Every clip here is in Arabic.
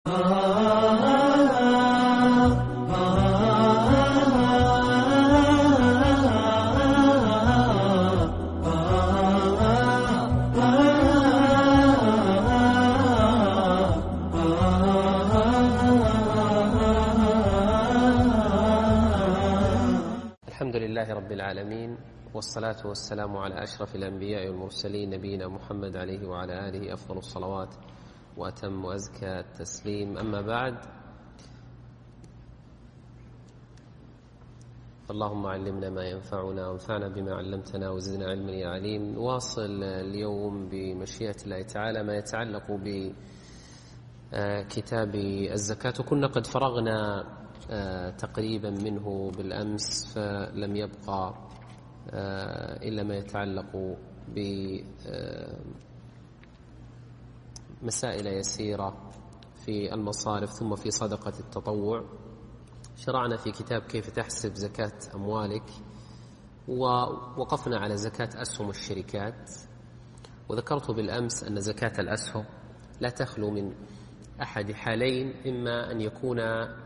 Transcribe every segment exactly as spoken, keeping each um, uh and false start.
الحمد لله رب العالمين، والصلاة والسلام على أشرف الأنبياء والمرسلين نبينا محمد عليه وعلى آله أفضل الصلوات وأتم وأزكى التسليم. أما بعد، اللهم علمنا ما ينفعنا وانفعنا بما علمتنا وزدنا علما يا عليم. نواصل اليوم بمشيئة الله تعالى ما يتعلق بكتاب الزكاة، وكنا قد فرغنا تقريبا منه بالأمس، فلم يبقى إلا ما يتعلق بمسائل يسيرة في المصارف ثم في صدقة التطوع. شرعنا في كتاب كيف تحسب زكاة أموالك، ووقفنا على زكاة أسهم الشركات، وذكرت بالأمس أن زكاة الأسهم لا تخلو من أحد حالين: إما أن يكون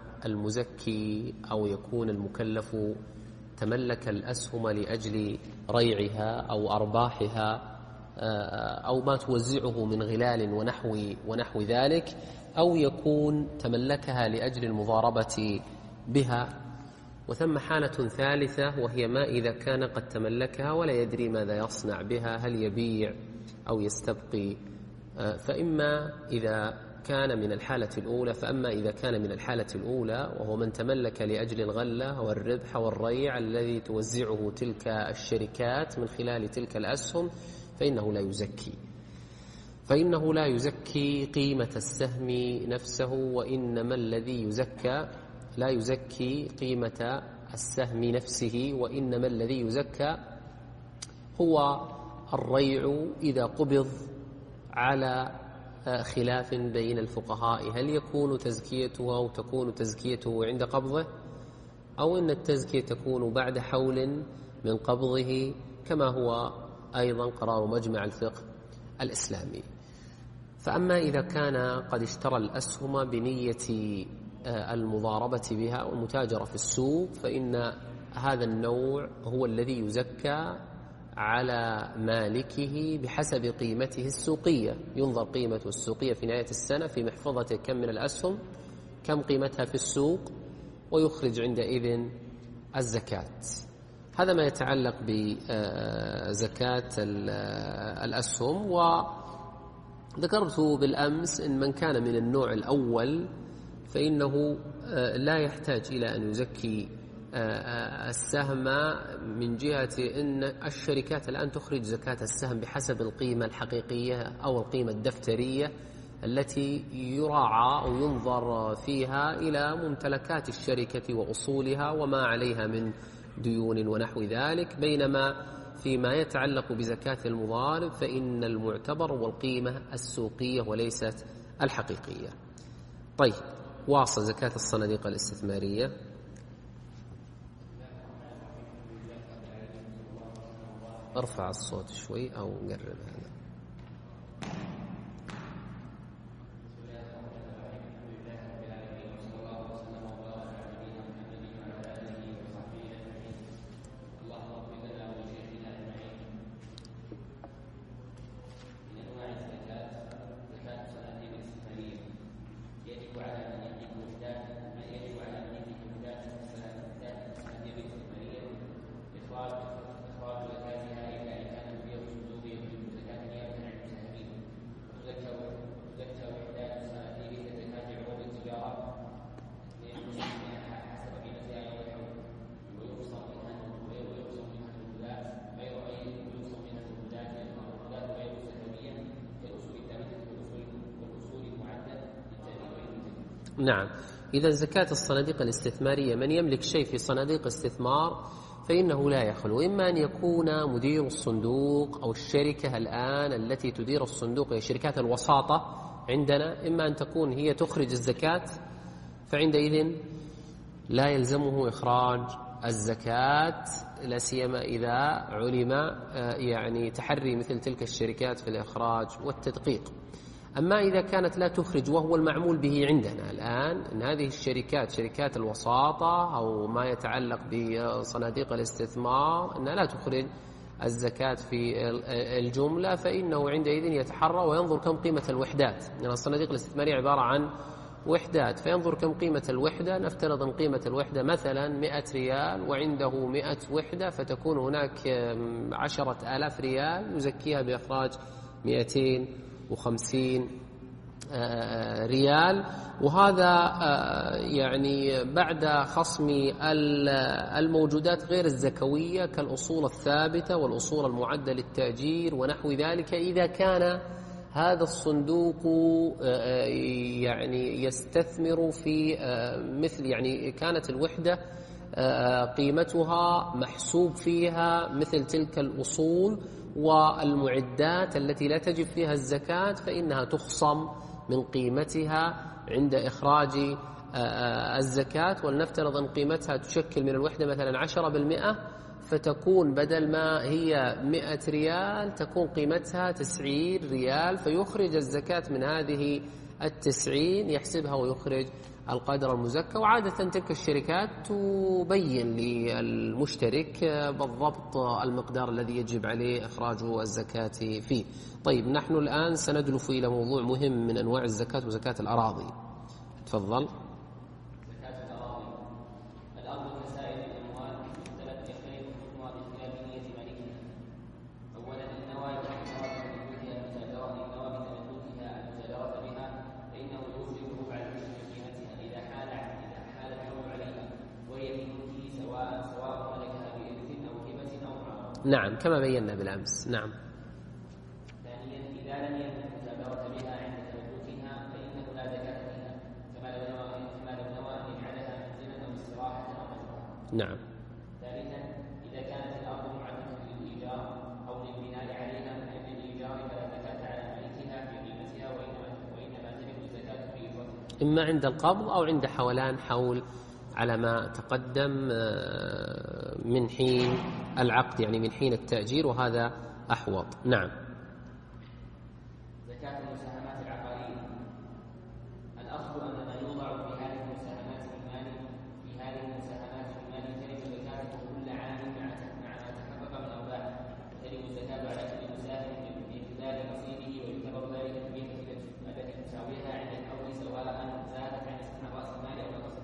المزكي أو يكون المكلف تملك الأسهم لأجل ريعها أو أرباحها أو ما توزعه من غلال ونحو, ونحو ذلك، أو يكون تملكها لأجل المضاربة بها. وثم حالة ثالثة، وهي ما إذا كان قد تملكها ولا يدري ماذا يصنع بها، هل يبيع أو يستبقي. فإما إذا كان من الحالة الأولى فأما إذا كان من الحالة الأولى، وهو من تملك لأجل الغلة والربح والريع الذي توزعه تلك الشركات من خلال تلك الأسهم، فإنه لا يزكي فإنه لا يزكي قيمة السهم نفسه، وإنما الذي يزكى لا يزكي قيمة السهم نفسه، وإنما الذي يزكى هو الريع إذا قبض، على خلاف بين الفقهاء: هل يكون تزكيته أو تكون تزكيته عند قبضه، أو إن التزكية تكون بعد حول من قبضه، كما هو أيضا قرار مجمع الفقه الإسلامي. فأما إذا كان قد اشترى الأسهم بنية المضاربة بها والمتاجرة في السوق، فإن هذا النوع هو الذي يزكى على مالكه بحسب قيمته السوقية. ينظر قيمته السوقية في نهاية السنة في محفظته كم من الأسهم، كم قيمتها في السوق، ويخرج عندئذ الزكاة. هذا ما يتعلق بزكاة الأسهم. وذكرت بالأمس إن من كان من النوع الأول فإنه لا يحتاج إلى أن يزكي السهم، من جهة أن الشركات الآن تخرج زكاة السهم بحسب القيمة الحقيقية أو القيمة الدفترية التي يراعى أو ينظر فيها إلى ممتلكات الشركة وأصولها وما عليها من ديون ونحو ذلك، بينما فيما يتعلق بزكاة المضارب فإن المعتبر والقيمة السوقية وليست الحقيقية. طيب، واصل زكاة الصناديق الاستثمارية. ارفع الصوت شوي أو قرب هذا. نعم. إذا زكاة الصناديق الاستثمارية، من يملك شيء في صناديق استثمار فإنه لا يخلو، إما أن يكون مدير الصندوق أو الشركة الآن التي تدير الصندوق هي شركات الوساطة عندنا، إما أن تكون هي تخرج الزكاة، فعندئذ لا يلزمه إخراج الزكاة، لا سيما إذا علم يعني تحري مثل تلك الشركات في الإخراج والتدقيق. أما إذا كانت لا تخرج وهو المعمول به عندنا الآن إن هذه الشركات شركات الوساطة أو ما يتعلق بصناديق الاستثمار أنها لا تخرج الزكاة في الجملة، فإنه عندئذ يتحرى وينظر كم قيمة الوحدات، لأن يعني الصناديق الاستثمارية عبارة عن وحدات، فينظر كم قيمة الوحدة. نفترض أن قيمة الوحدة مثلا مئة ريال وعنده مئة وحدة، فتكون هناك عشرة آلاف ريال يزكيها بإخراج مئتين وخمسين ريال، وهذا يعني بعد خصم الموجودات غير الزكوية كالأصول الثابتة والأصول المعدة للتأجير ونحو ذلك، إذا كان هذا الصندوق يعني يستثمر في مثل يعني كانت الوحدة قيمتها محسوب فيها مثل تلك الأصول والمعدات التي لا تجب فيها الزكاة، فإنها تخصم من قيمتها عند إخراج الزكاة. ولنفترض أن قيمتها تشكل من الوحدة مثلا عشرة بالمئة، فتكون بدل ما هي مئة ريال تكون قيمتها تسعين ريال، فيخرج الزكاة من هذه التسعين يحسبها ويخرج القدر المزكى. وعادة تلك الشركات تبين للمشترك بالضبط المقدار الذي يجب عليه إخراج الزكاة فيه. طيب، نحن الآن سندلف إلى موضوع مهم من أنواع الزكاة وزكاة الأراضي. تفضل. نعم، كما بينا بالأمس. نعم. ثانيا، إذا لم يكن المجابرة بها عند تملكها فإنه لا زكاة فيها، كما لو نوى كما لو نوى أن يجعلها منزلا أو استراحة أو مزرعة. نعم. ثالثا، إذا كانت الأرض معدة للإيجار أو للبناء عليها من أجل الإيجار فلا زكاة على مالكها في قيمتها، وإنما وإنما تجب الزكاة في إيجارها، إما عند القبض أو عند حولان حول على ما تقدم من حين العقد، يعني من حين التأجير، وهذا أحوط. نعم. زكاة المساهمات العقارية. الأصل أن ما يوضع في هذه المساهمات في المال في هذه المساهمات في المال تجب زكاته كل عام مع مع ما تحقق من أرباح، وتجب الزكاة على كل مساهم بامتثال نصيبه، ويعتبر ذلك القيمة التي تساويها عند الحول سواء زادت عن رأس المال أو نقصت.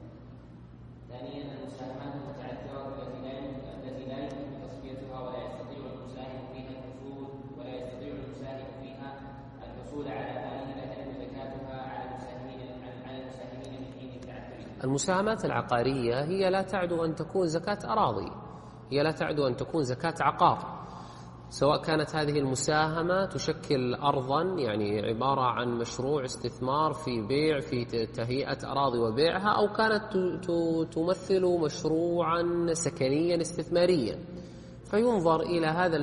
ثانيا، المساهمات المتعثرة التي لا يمكن التي لا يمكن تصفيتها ولا يستطيع المساهم فيها الحصول ولا يستطيع المساهم فيها الحصول على ماله، لا تجب زكاتها على المساهمين على المساهمين من حين التعثر. المساهمات العقارية هي لا تعدو أن تكون زكاة أراضي، هي لا تعدو أن تكون زكاة عقار، سواء كانت هذه المساهمة تشكل أرضا، يعني عبارة عن مشروع استثمار في بيع في تهيئة أراضي وبيعها، أو كانت تمثل مشروعا سكنيا استثماريا، فينظر إلى هذا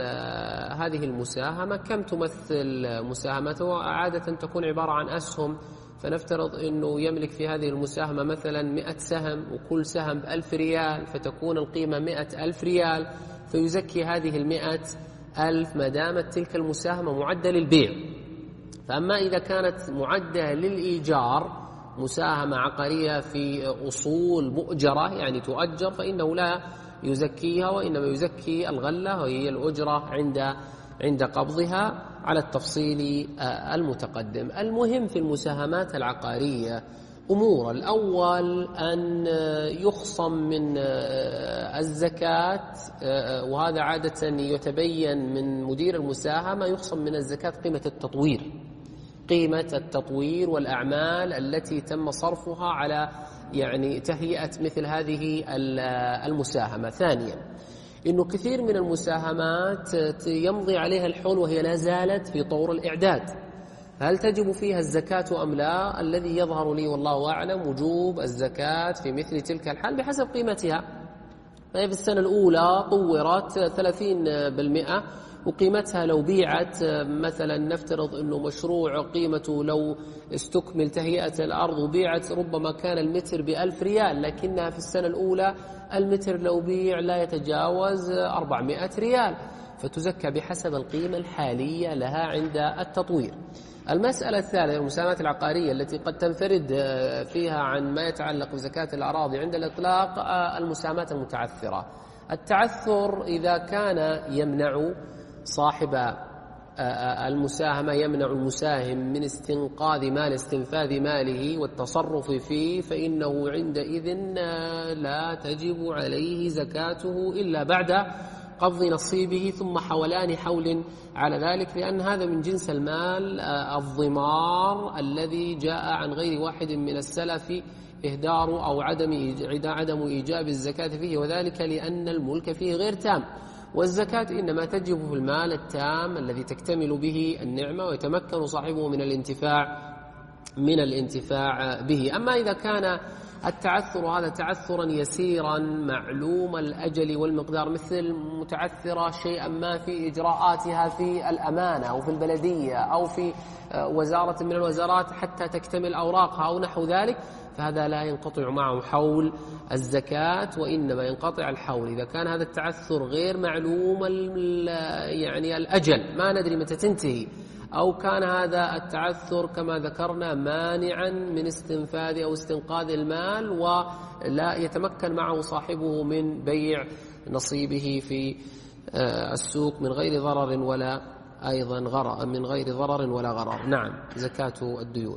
هذه المساهمة كم تمثل مساهمته. عادة تكون عبارة عن أسهم، فنفترض أنه يملك في هذه المساهمة مثلا مئة سهم، وكل سهم بألف ريال، فتكون القيمة مئة ألف ريال، فيزكي هذه المئة ألف ما دامت تلك المساهمة معدة للبيع. فأما إذا كانت معدة للإيجار، مساهمة عقارية في أصول مؤجرة يعني تؤجر، فإنه لا يزكيها، وإنما يزكي الغلة وهي الأجرة عند عند قبضها على التفصيل المتقدم. المهم في المساهمات العقارية أمور: الأول أن يخصم من الزكاة، وهذا عادة يتبين من مدير المساهمة، يخصم من الزكاة قيمة التطوير، قيمة التطوير والأعمال التي تم صرفها على يعني تهيئة مثل هذه المساهمة. ثانيا، إنه كثير من المساهمات يمضي عليها الحول وهي لا زالت في طور الإعداد، هل تجب فيها الزكاة أم لا؟ الذي يظهر لي والله أعلم وجوب الزكاة في مثل تلك الحال بحسب قيمتها. فهي في السنة الأولى طورت ثلاثين بالمئة، وقيمتها لو بيعت مثلا نفترض أنه مشروع قيمته لو استكمل تهيئة الأرض وبيعت ربما كان المتر بألف ريال، لكنها في السنة الأولى المتر لو بيع لا يتجاوز أربعمائة ريال، فتزكى بحسب القيمة الحالية لها عند التطوير. المسألة الثالثة المساهمات العقارية التي قد تنفرد فيها عن ما يتعلق بزكاة الأراضي عند الإطلاق المساهمات المتعثرة. التعثر إذا كان يمنع صاحب المساهمة يمنع المساهم من استنقاذ مال استنفاذ ماله والتصرف فيه، فإنه عندئذ لا تجب عليه زكاته إلا بعد قبض نصيبه ثم حولان حول على ذلك، لأن هذا من جنس المال الضمار الذي جاء عن غير واحد من السلف إهدار أو عدم عدم إيجاب الزكاة فيه، وذلك لأن الملك فيه غير تام، والزكاة إنما تجب في المال التام الذي تكتمل به النعمة ويتمكن صاحبه من الانتفاع من الانتفاع به. أما إذا كان التعثر هذا تعثرا يسيرا معلوم الأجل والمقدار، مثل متعثرة شيئا ما في إجراءاتها في الأمانة أو في البلدية أو في وزارة من الوزارات حتى تكتمل أوراقها أو نحو ذلك، فهذا لا ينقطع معه حول الزكاة، وإنما ينقطع الحول إذا كان هذا التعثر غير معلوم يعني الأجل، ما ندري متى تنتهي، أو كان هذا التعثر كما ذكرنا مانعا من استنفاذ أو استنقاذ المال ولا يتمكن معه صاحبه من بيع نصيبه في السوق من غير ضرر ولا أيضا غرر من غير ضرر ولا غرر. نعم، زكاة الديون.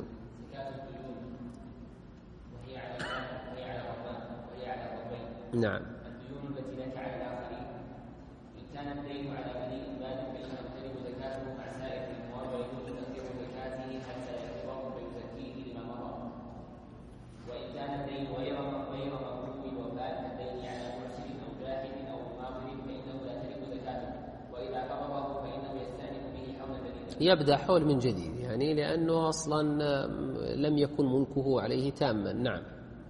نعم. الديون التي لك على الآخرين إن كان الدين على مليء مال فإنه تجب زكاته مع سائر الأموال، ويجوز تأخير زكاته حتى يعتبر فيزكيه لما مضى. وإن كان الدين غير غير مقبول الوفاة كالدين على محسن أو جاحد أو ماضٍ فإنه لا تجب زكاته، وإذا قبضه فإنه يستأنف به حولا جديدا. يبدأ حول من جديد، يعني لأنه أصلا لم يكن ملكه عليه تاما. نعم.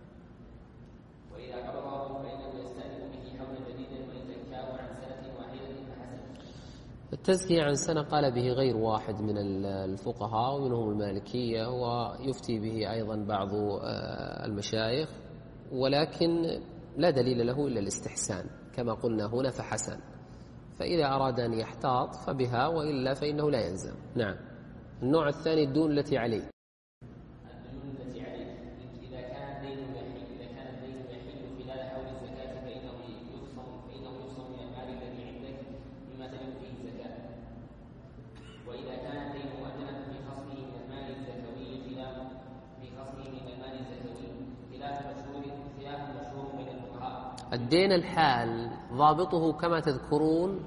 التزكية عن سنة قال به غير واحد من الفقهاء ومنهم المالكية، ويفتي به أيضا بعض المشايخ، ولكن لا دليل له إلا الاستحسان كما قلنا هنا فحسن، فإذا أراد أن يحتاط فبها، وإلا فإنه لا يلزم. نعم. النوع الثاني الدون التي عليه. الدين الحال ضابطه كما تذكرون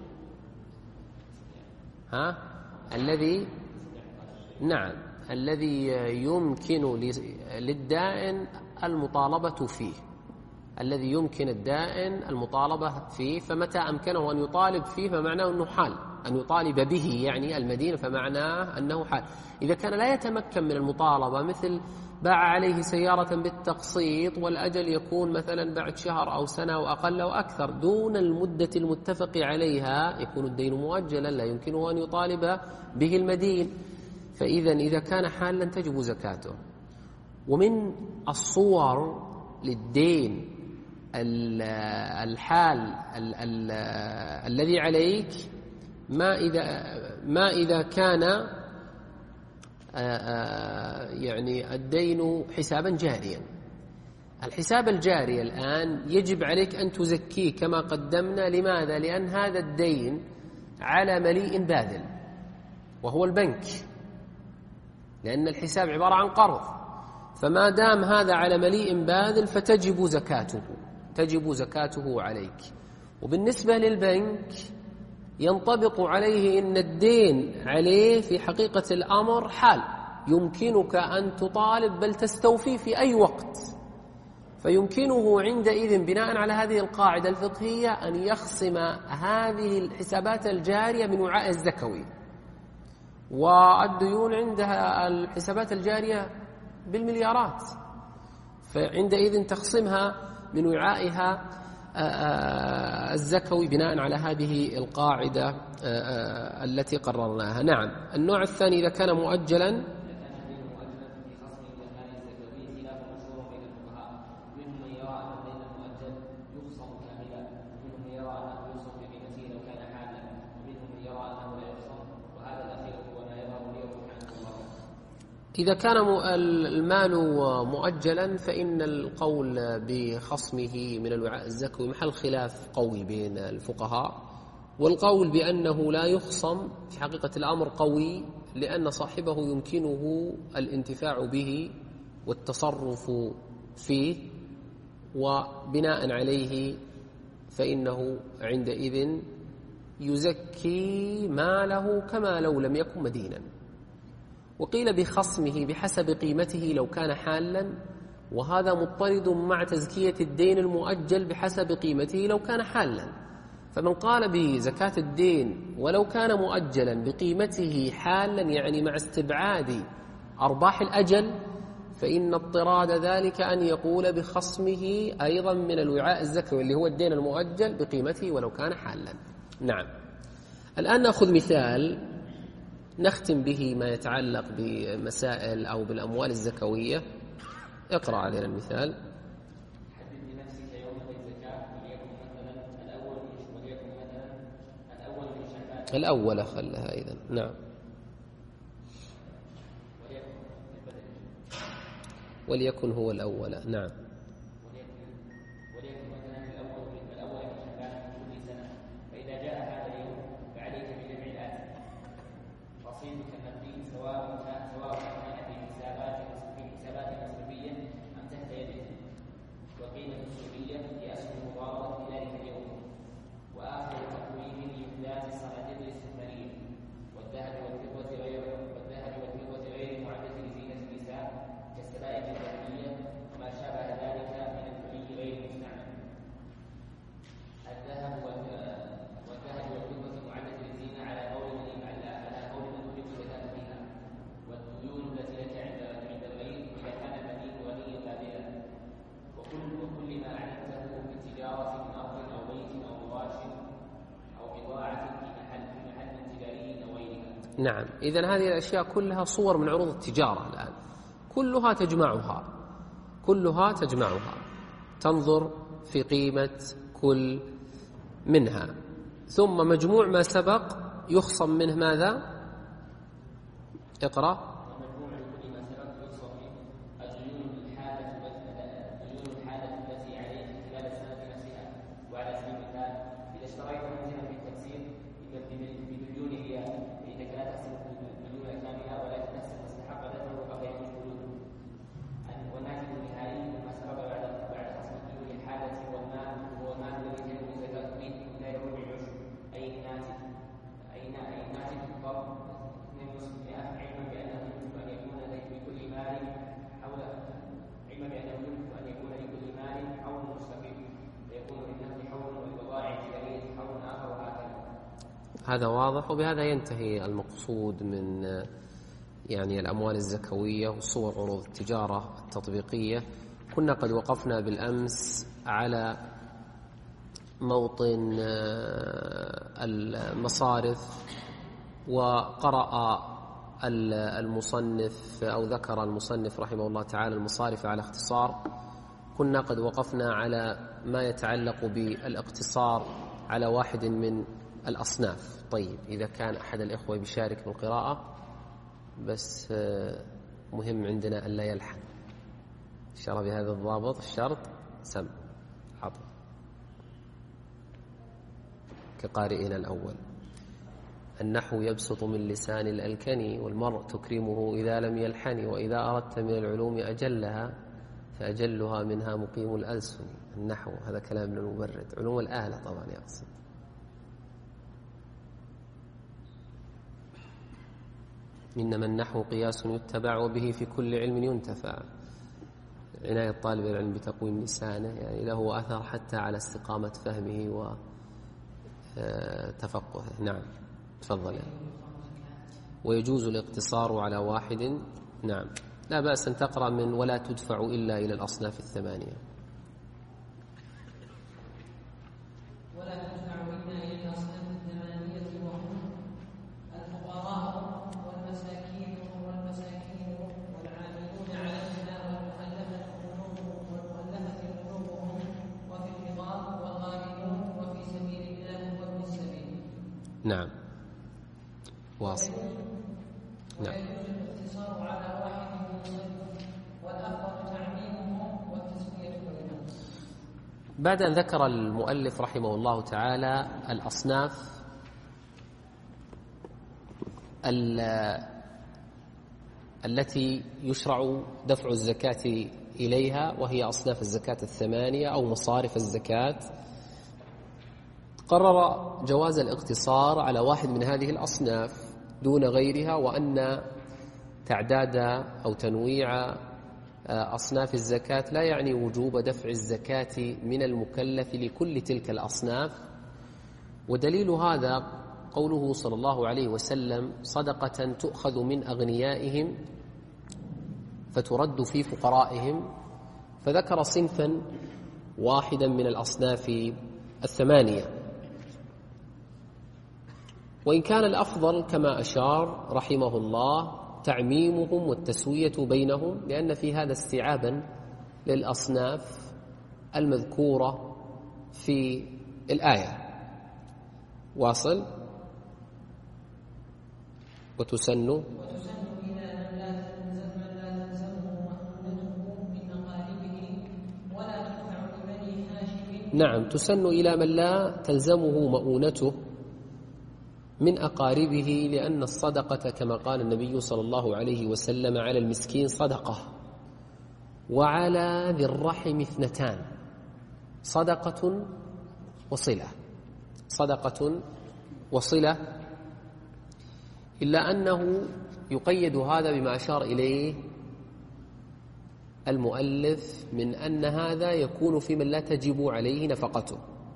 ها الذي نعم الذي يمكن للدائن المطالبة فيه الذي يمكن الدائن المطالبة فيه فمتى أمكنه أن يطالب فيه فمعناه أنه حال، أن يطالب به يعني المدين فمعناه أنه حال. إذا كان لا يتمكن من المطالبة، مثل باع عليه سيارة بالتقسيط والأجل يكون مثلا بعد شهر أو سنة أو أقل أو أكثر دون المدة المتفق عليها، يكون الدين مؤجلا لا يمكنه أن يطالب به المدين، فإذا إذا كان حالا تجب زكاته. ومن الصور للدين الحال ال ال الذي عليك ما إذا ما إذا كان يعني الدين حسابا جاريا. الحساب الجاري الآن يجب عليك أن تزكيه كما قدمنا. لماذا؟ لأن هذا الدين على مليء باذل وهو البنك، لأن الحساب عبارة عن قرض، فما دام هذا على مليء باذل فتجب زكاته تجب زكاته عليك. وبالنسبة للبنك ينطبق عليه إن الدين عليه في حقيقة الأمر حال، يمكنك أن تطالب بل تستوفي في أي وقت، فيمكنه عندئذ بناء على هذه القاعدة الفقهية أن يخصم هذه الحسابات الجارية من وعاء الزكوي. والديون عندها الحسابات الجارية بالمليارات، فعندئذ تخصمها من وعائها الزكوي بناء على هذه القاعدة التي قررناها. نعم. النوع الثاني إذا كان مؤجلا إذا كان المال مؤجلا فإن القول بخصمه من الوعاء الزكوي محل خلاف قوي بين الفقهاء، والقول بأنه لا يخصم في حقيقة الأمر قوي، لأن صاحبه يمكنه الانتفاع به والتصرف فيه، وبناء عليه فإنه عندئذ يزكي ماله كما لو لم يكن مدينا. وقيل بخصمه بحسب قيمته لو كان حالا، وهذا مضطرد مع تزكية الدين المؤجل بحسب قيمته لو كان حالا. فمن قال بزكاة الدين ولو كان مؤجلا بقيمته حالا، يعني مع استبعاد أرباح الأجل، فإن اضطراد ذلك أن يقول بخصمه أيضا من الوعاء الزكوي اللي هو الدين المؤجل بقيمته ولو كان حالا. نعم. الآن نأخذ مثال نختم به ما يتعلق بمسائل أو بالأموال الزكوية. اقرأ علينا المثال. حدد لنفسك يوم الزكاة وليكن مثلا الأول وليكن مثلا الأول من شعبان. الأول خلها إذن. نعم. وليكن هو الأول. نعم. وليكن مثلا الأول من الأول من شعبان من كل سنة، فإذا جاء هذا اليوم فعليك بجمع الآتي: رصيدك النقدي سواء كان سواء كان في حسابات في حسابات مصرفية أم تحت يدك، وقيمة السوقية لأسهم مضاربة في ذلك اليوم، وآخر تقويم لإحداث صناديق الاستثمارية، والذهب والفضة غير والذهب والفضة غير معدة لزينة النساء كالسبائك الذهبية وما شابه ذلك من الحلي غير المستعمل. الذهب والذهب والفضة معدة للزينة على قول من على قول من أوجب الزكاة فيها، والديون التي لك عند عند الغير إذا كان المدين غنيا قادرا، وكل وكل ما علمته من تجارة من أرض أو بيت أو مغاش أو بضاعة في محل في محل تجاري أو غيرها. نعم. إذن هذه الأشياء كلها صور من عروض التجارة الآن، كلها تجمعها كلها تجمعها تنظر في قيمة كل منها، ثم مجموع ما سبق يخصم منه ماذا؟ اقرأ. ومجموع كل ما سبق يخصم منه الديون الحالة الديون الحالة التي عليك خلال السنة نفسها. وعلى سبيل المثال إذا اشتريت منزلا في التقسيط بديون ريال، فإنك لا تحسب الديون كاملة ولا تحسب ما استحق دفعه فغير مشغول. والناتج النهائي ما سبق بعد بعد حسب الديون الحالة والمال هو المال الذي تجب الزكاة فيه من ربع العشر، أي الناتج أي الناتج الضرب اثنين ونصف مئة، علما بأنه يمكن أن يكون لكل مال حول علما بأنه يمكن أن يكون لكل مال حول مستقل، فيكون للنفط حول والبضائع التجارية حول آخر وهكذا. هذا واضح، وبهذا ينتهي المقصود من يعني الأموال الزكوية وصور عروض التجارة التطبيقية. كنا قد وقفنا بالأمس على موطن المصارف، وقرأ المصنف أو ذكر المصنف رحمه الله تعالى المصارف على اختصار. كنا قد وقفنا على ما يتعلق بالاقتصار على واحد من الأصناف. طيب، إذا كان أحد الإخوة بيشارك بالقراءة، بس مهم عندنا أن لا يلحن. شرع بهذا الضابط الشرط سم حاضر كقارئنا الأول. النحو يبسط من لسان الألكني، والمرء تكرمه إذا لم يلحن، وإذا أردت من العلوم أجلها فأجلها منها مقيم الألسن. النحو هذا كلام من المبرد، علوم الآلة طبعا يقصد. إنما النحو قياس يتبع به في كل علم ينتفع. عناية طالب العلم بتقويم لسانه يعني له أثر حتى على استقامة فهمه وتفقهه. نعم تفضل. ويجوز الاقتصار على واحد. نعم لا بأس أن تقرأ من ولا تدفع إلا إلى الأصناف الثمانية. ولا تدفع إلا إلى الأصناف الثمانية وهم الفقراء والمساكين والمساكين والعاملون عليها والمؤلفة قلوبهم والمؤلفة قلوبهم وفي الرقاب والغارمون وفي سبيل الله وابن السبيل. نعم واصل. نعم. ويجوز الاقتصار على واحد بعد أن ذكر المؤلف رحمه الله تعالى الأصناف التي يشرع دفع الزكاة إليها، وهي أصناف الزكاة الثمانية أو مصارف الزكاة، قرر جواز الاقتصار على واحد من هذه الأصناف دون غيرها، وأن تعداد أو تنويع أصناف الزكاة لا يعني وجوب دفع الزكاة من المكلف لكل تلك الأصناف. ودليل هذا قوله صلى الله عليه وسلم: صدقة تؤخذ من أغنيائهم فترد في فقرائهم، فذكر صنفا واحدا من الأصناف الثمانية. وإن كان الأفضل كما أشار رحمه الله تعميمهم والتسوية بينهم، لأن في هذا استيعابا للأصناف المذكورة في الآية. واصل. وتسن وتسن إلى من لا تلزم من لا تلزمه مؤونته من أقاربه ولا تدفع لبني هاشم. نعم، تسن إلى من لا تلزمه مؤونته من أقاربه، لأن الصدقة كما قال النبي صلى الله عليه وسلم: على المسكين صدقة وعلى ذي الرحم اثنتان، صدقة وصلة، صدقة وصلة. إلا أنه يقيد هذا بما أشار إليه المؤلف من أن هذا يكون في من لا تجب عليه نفقته،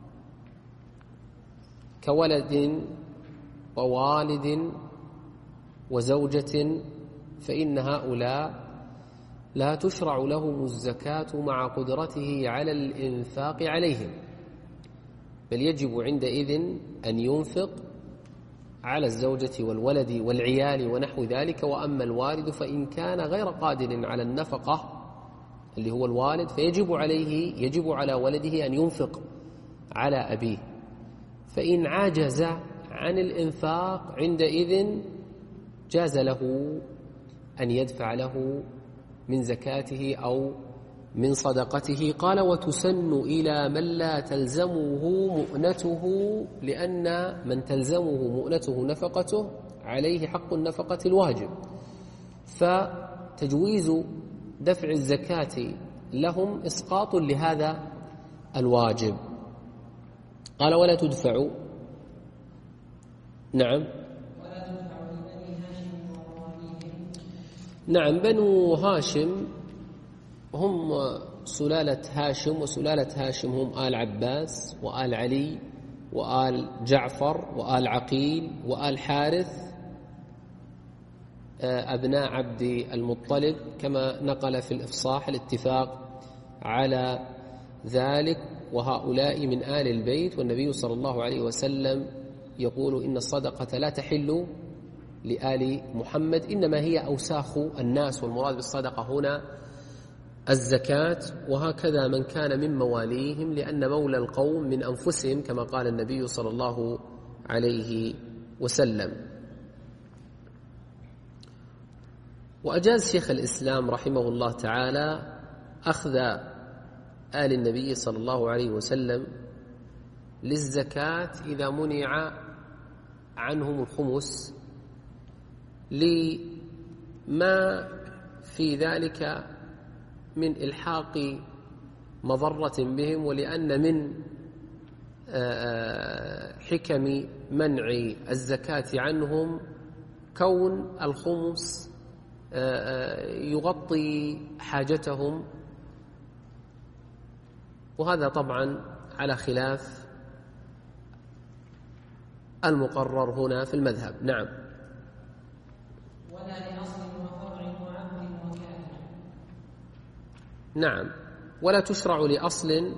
كولد ووالد وزوجة، فإن هؤلاء لا تشرع لهم الزكاة مع قدرته على الإنفاق عليهم، بل يجب عندئذ أن ينفق على الزوجة والولد والعيال ونحو ذلك. وأما الوالد فإن كان غير قادر على النفقة اللي هو الوالد، فيجب عليه يجب على ولده أن ينفق على أبيه، فإن عجز عن الإنفاق عندئذ جاز له أن يدفع له من زكاته أو من صدقته. قال: وتسن إلى من لا تلزمه مؤنته، لأن من تلزمه مؤنته نفقته عليه حق النفقة الواجب، فتجويز دفع الزكاة لهم إسقاط لهذا الواجب. قال: ولا تدفع. نعم ولا تدفع لبني هاشم ومواليهم. نعم، بنو هاشم هم سلالة هاشم، وسلالة هاشم هم آل عباس وآل علي وآل جعفر وآل عقيل وآل حارث أبناء عبد المطلب، كما نقل في الإفصاح الاتفاق على ذلك. وهؤلاء من آل البيت، والنبي صلى الله عليه وسلم يقول: إن الصدقة لا تحل لآل محمد، إنما هي أوساخ الناس، والمراد بالصدقة هنا الزكاة. وهكذا من كان من مواليهم، لأن مولى القوم من أنفسهم، كما قال النبي صلى الله عليه وسلم. وأجاز شيخ الإسلام رحمه الله تعالى أخذ آل النبي صلى الله عليه وسلم للزكاة إذا منع عنهم الخمس، لما في ذلك من إلحاق مضرة بهم، ولأن من حكم منع الزكاة عنهم كون الخمس يغطي حاجتهم، وهذا طبعا على خلاف المقرر هنا في المذهب. نعم. ولا لأصل وفرع وعبد وكافر. نعم، ولا تشرع لأصل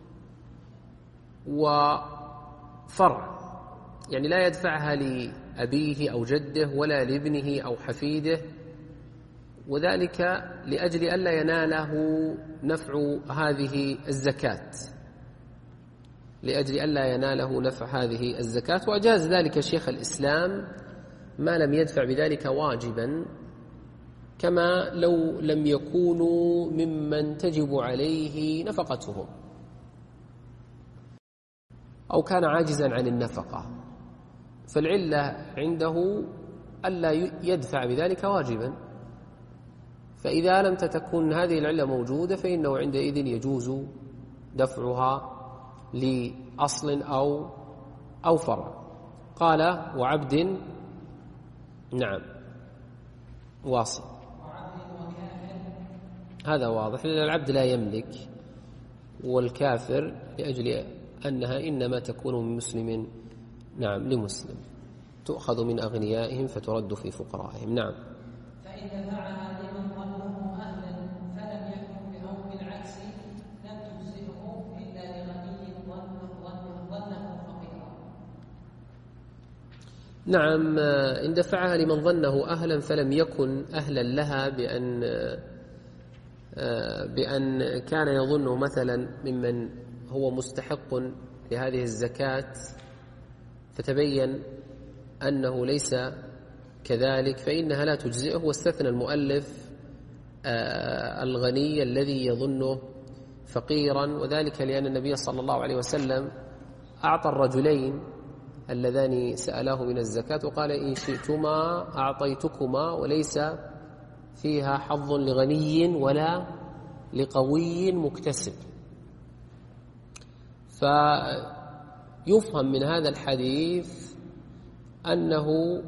وفرع، يعني لا يدفعها لأبيه أو جده ولا لابنه أو حفيده، وذلك لأجل ألا يناله نفع هذه الزكاة، لأجل ألا يناله نفع هذه الزكاة. وأجاز ذلك شيخ الإسلام ما لم يدفع بذلك واجبا، كما لو لم يكونوا ممن تجب عليه نفقتهم، أو كان عاجزا عن النفقة، فالعلة عنده ألا يدفع بذلك واجبا. فإذا لم تكن هذه العلة موجودة فإنه عندئذ يجوز دفعها لأصل أو أو فرع. قال وعبد، نعم واصل، هذا واضح لأن العبد لا يملك، والكافر لأجل أنها إنما تكون من مسلم نعم لمسلم، تؤخذ من أغنيائهم فترد في فقرائهم. نعم. فإن دفعها لمن ظنه أهلا فلم يكن أو بالعكس لم تجزئه إلا لغني ظنه فقيرا. نعم، إن دفعها لمن ظنه أهلا فلم يكن أهلا لها بأن بأن كان يظن مثلا ممن هو مستحق لهذه الزكاة فتبين أنه ليس كذلك فإنها لا تجزئه. واستثنى المؤلف الغني الذي يظنه فقيرا، وذلك لأن النبي صلى الله عليه وسلم أعطى الرجلين اللذان سألاه من الزكاة وقال إن شئتما أعطيتكما، وليس فيها حظ لغني ولا لقوي مكتسب. فيفهم من هذا الحديث أنه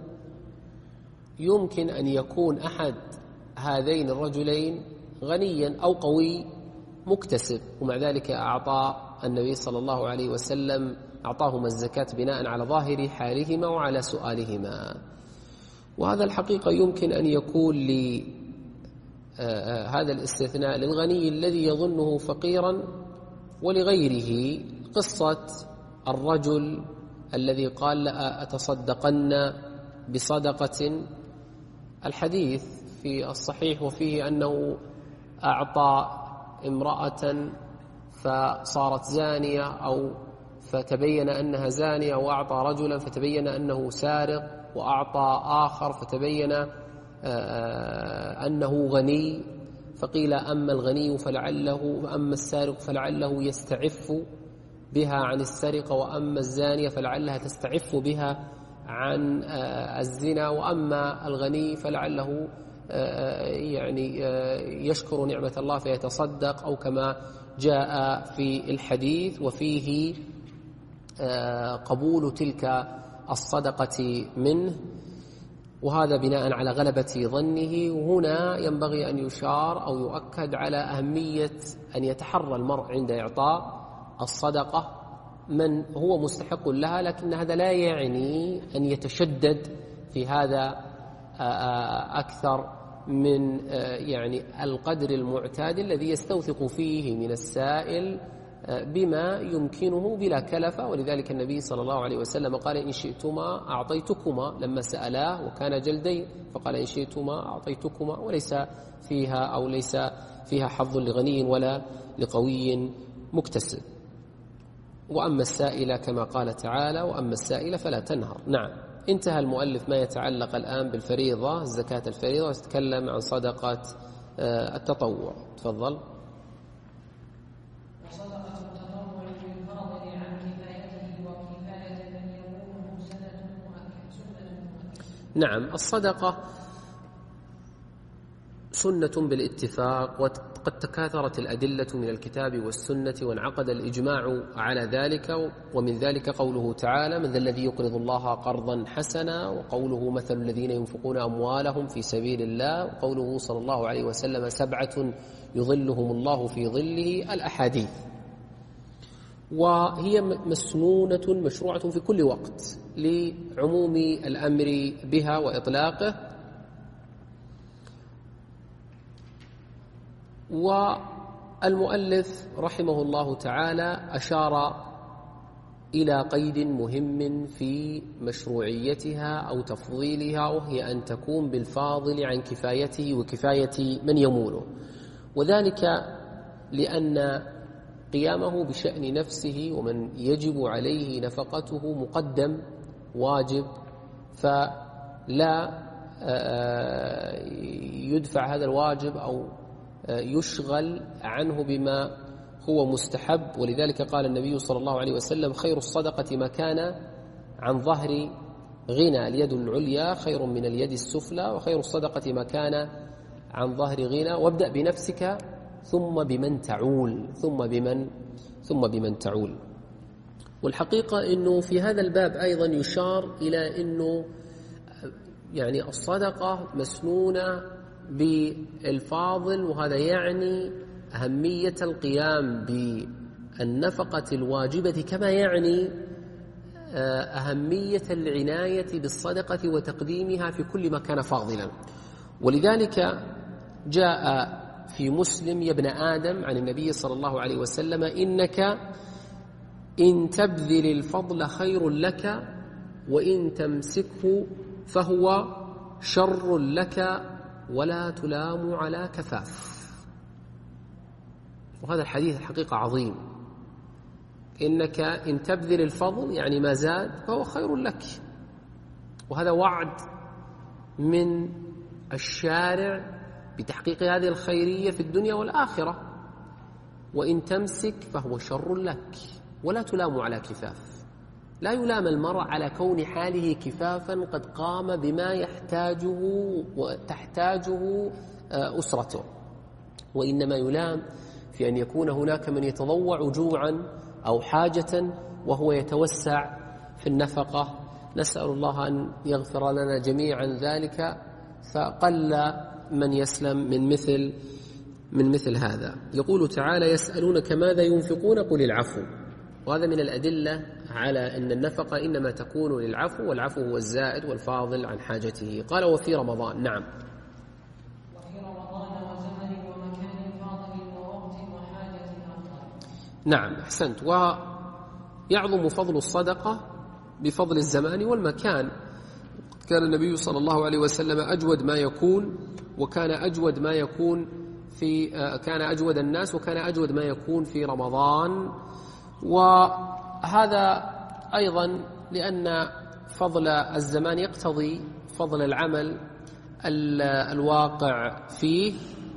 يمكن أن يكون أحد هذين الرجلين غنيا أو قوي مكتسب، ومع ذلك أعطى النبي صلى الله عليه وسلم أعطاهما الزكاة بناء على ظاهر حالهما وعلى سؤالهما. وهذا الحقيقة يمكن أن يكون لهذا الاستثناء للغني الذي يظنه فقيرا، ولغيره قصة الرجل الذي قال أتصدقن بصدقة. الحديث في الصحيح وفيه أنه أعطى امرأة فصارت زانية أو فتبين أنها زانية، وأعطى رجلا فتبين أنه سارق، وأعطى آخر فتبين أنه غني، فقيل أما الغني فلعله أما السارق فلعله يستعف بها عن السرقة، وأما الزانية فلعلها تستعف بها عن الزنا، وأما الغني فلعله يعني يشكر نعمة الله فيتصدق، أو كما جاء في الحديث وفيه قبول تلك الصدقة منه، وهذا بناء على غلبة ظنه. وهنا ينبغي أن يشار أو يؤكد على أهمية أن يتحرى المرء عند إعطاء الصدقة من هو مستحق لها، لكن هذا لا يعني أن يتشدد في هذا أكثر من يعني القدر المعتاد الذي يستوثق فيه من السائل بما يمكنه بلا كلفة. ولذلك النبي صلى الله عليه وسلم قال إن شئتما أعطيتكما لما سألاه وكان جلدين، فقال إن شئتما أعطيتكما، وليس فيها أو ليس فيها حظ لغني ولا لقوي مكتسب. وأما السائل كما قال تعالى وأما السائل فلا تنهر. نعم، انتهى المؤلف ما يتعلق الآن بالفريضة، زكاة الفريضة، ويتكلم عن صدقة التطوع. تفضل. وصدقة التطوع للفاضل عن كفايته وكفاية من يكون سنة مؤكدة. نعم، الصدقة سنة بالاتفاق، وقد تكاثرت الأدلة من الكتاب والسنة وانعقد الإجماع على ذلك. ومن ذلك قوله تعالى من ذا الذي يقرض الله قرضا حسنا، وقوله مثل الذين ينفقون أموالهم في سبيل الله، وقوله صلى الله عليه وسلم سبعة يظلهم الله في ظله، الأحاديث. وهي مسنونة مشروعة في كل وقت لعموم الأمر بها وإطلاقه. والمؤلف رحمه الله تعالى أشار إلى قيد مهم في مشروعيتها أو تفضيلها، وهي أن تكون بالفاضل عن كفايته وكفاية من يموله، وذلك لأن قيامه بشأن نفسه ومن يجب عليه نفقته مقدم واجب، فلا يدفع هذا الواجب أو يشغل عنه بما هو مستحب، ولذلك قال النبي صلى الله عليه وسلم: خير الصدقة ما كان عن ظهر غنى، اليد العليا خير من اليد السفلى، وخير الصدقة ما كان عن ظهر غنى، وابدأ بنفسك ثم بمن تعول ثم بمن ثم بمن تعول. والحقيقة أنه في هذا الباب أيضا يشار إلى أنه يعني الصدقة مسنونة بالفاضل، وهذا يعني أهمية القيام بالنفقة الواجبة، كما يعني أهمية العناية بالصدقة وتقديمها في كل ما كان فاضلا. ولذلك جاء في مسلم: يا ابن آدم، عن النبي صلى الله عليه وسلم: إنك إن تبذل الفضل خير لك، وإن تمسكه فهو شر لك، ولا تلام على كفاف. وهذا الحديث الحقيقة عظيم. إنك إن تبذل الفضل يعني ما زاد فهو خير لك، وهذا وعد من الشارع بتحقيق هذه الخيرية في الدنيا والآخرة. وإن تمسك فهو شر لك، ولا تلام على كفاف. لا يلام المرء على كون حاله كفافا قد قام بما يحتاجه وتحتاجه أسرته، وإنما يلام في أن يكون هناك من يتضوع جوعا أو حاجة وهو يتوسع في النفقة. نسأل الله أن يغفر لنا جميعا ذلك، فقل من يسلم من مثل من مثل هذا. يقول تعالى: يسألونك ماذا ينفقون قل العفو. وهذا من الأدلة على أن النفقة إنما تكون للعفو، والعفو هو الزائد والفاضل عن حاجته. قال: وفي رمضان. نعم، وفي رمضان وزمن ومكان فاضل ووقت وحاجة أفضل. نعم، أحسنت. ويعظم فضل الصدقة بفضل الزمان والمكان. كان النبي صلى الله عليه وسلم أجود ما يكون، وكان أجود ما يكون في كان أجود الناس وكان أجود ما يكون في رمضان. وهذا أيضا لأن فضل الزمان يقتضي فضل العمل الواقع فيه،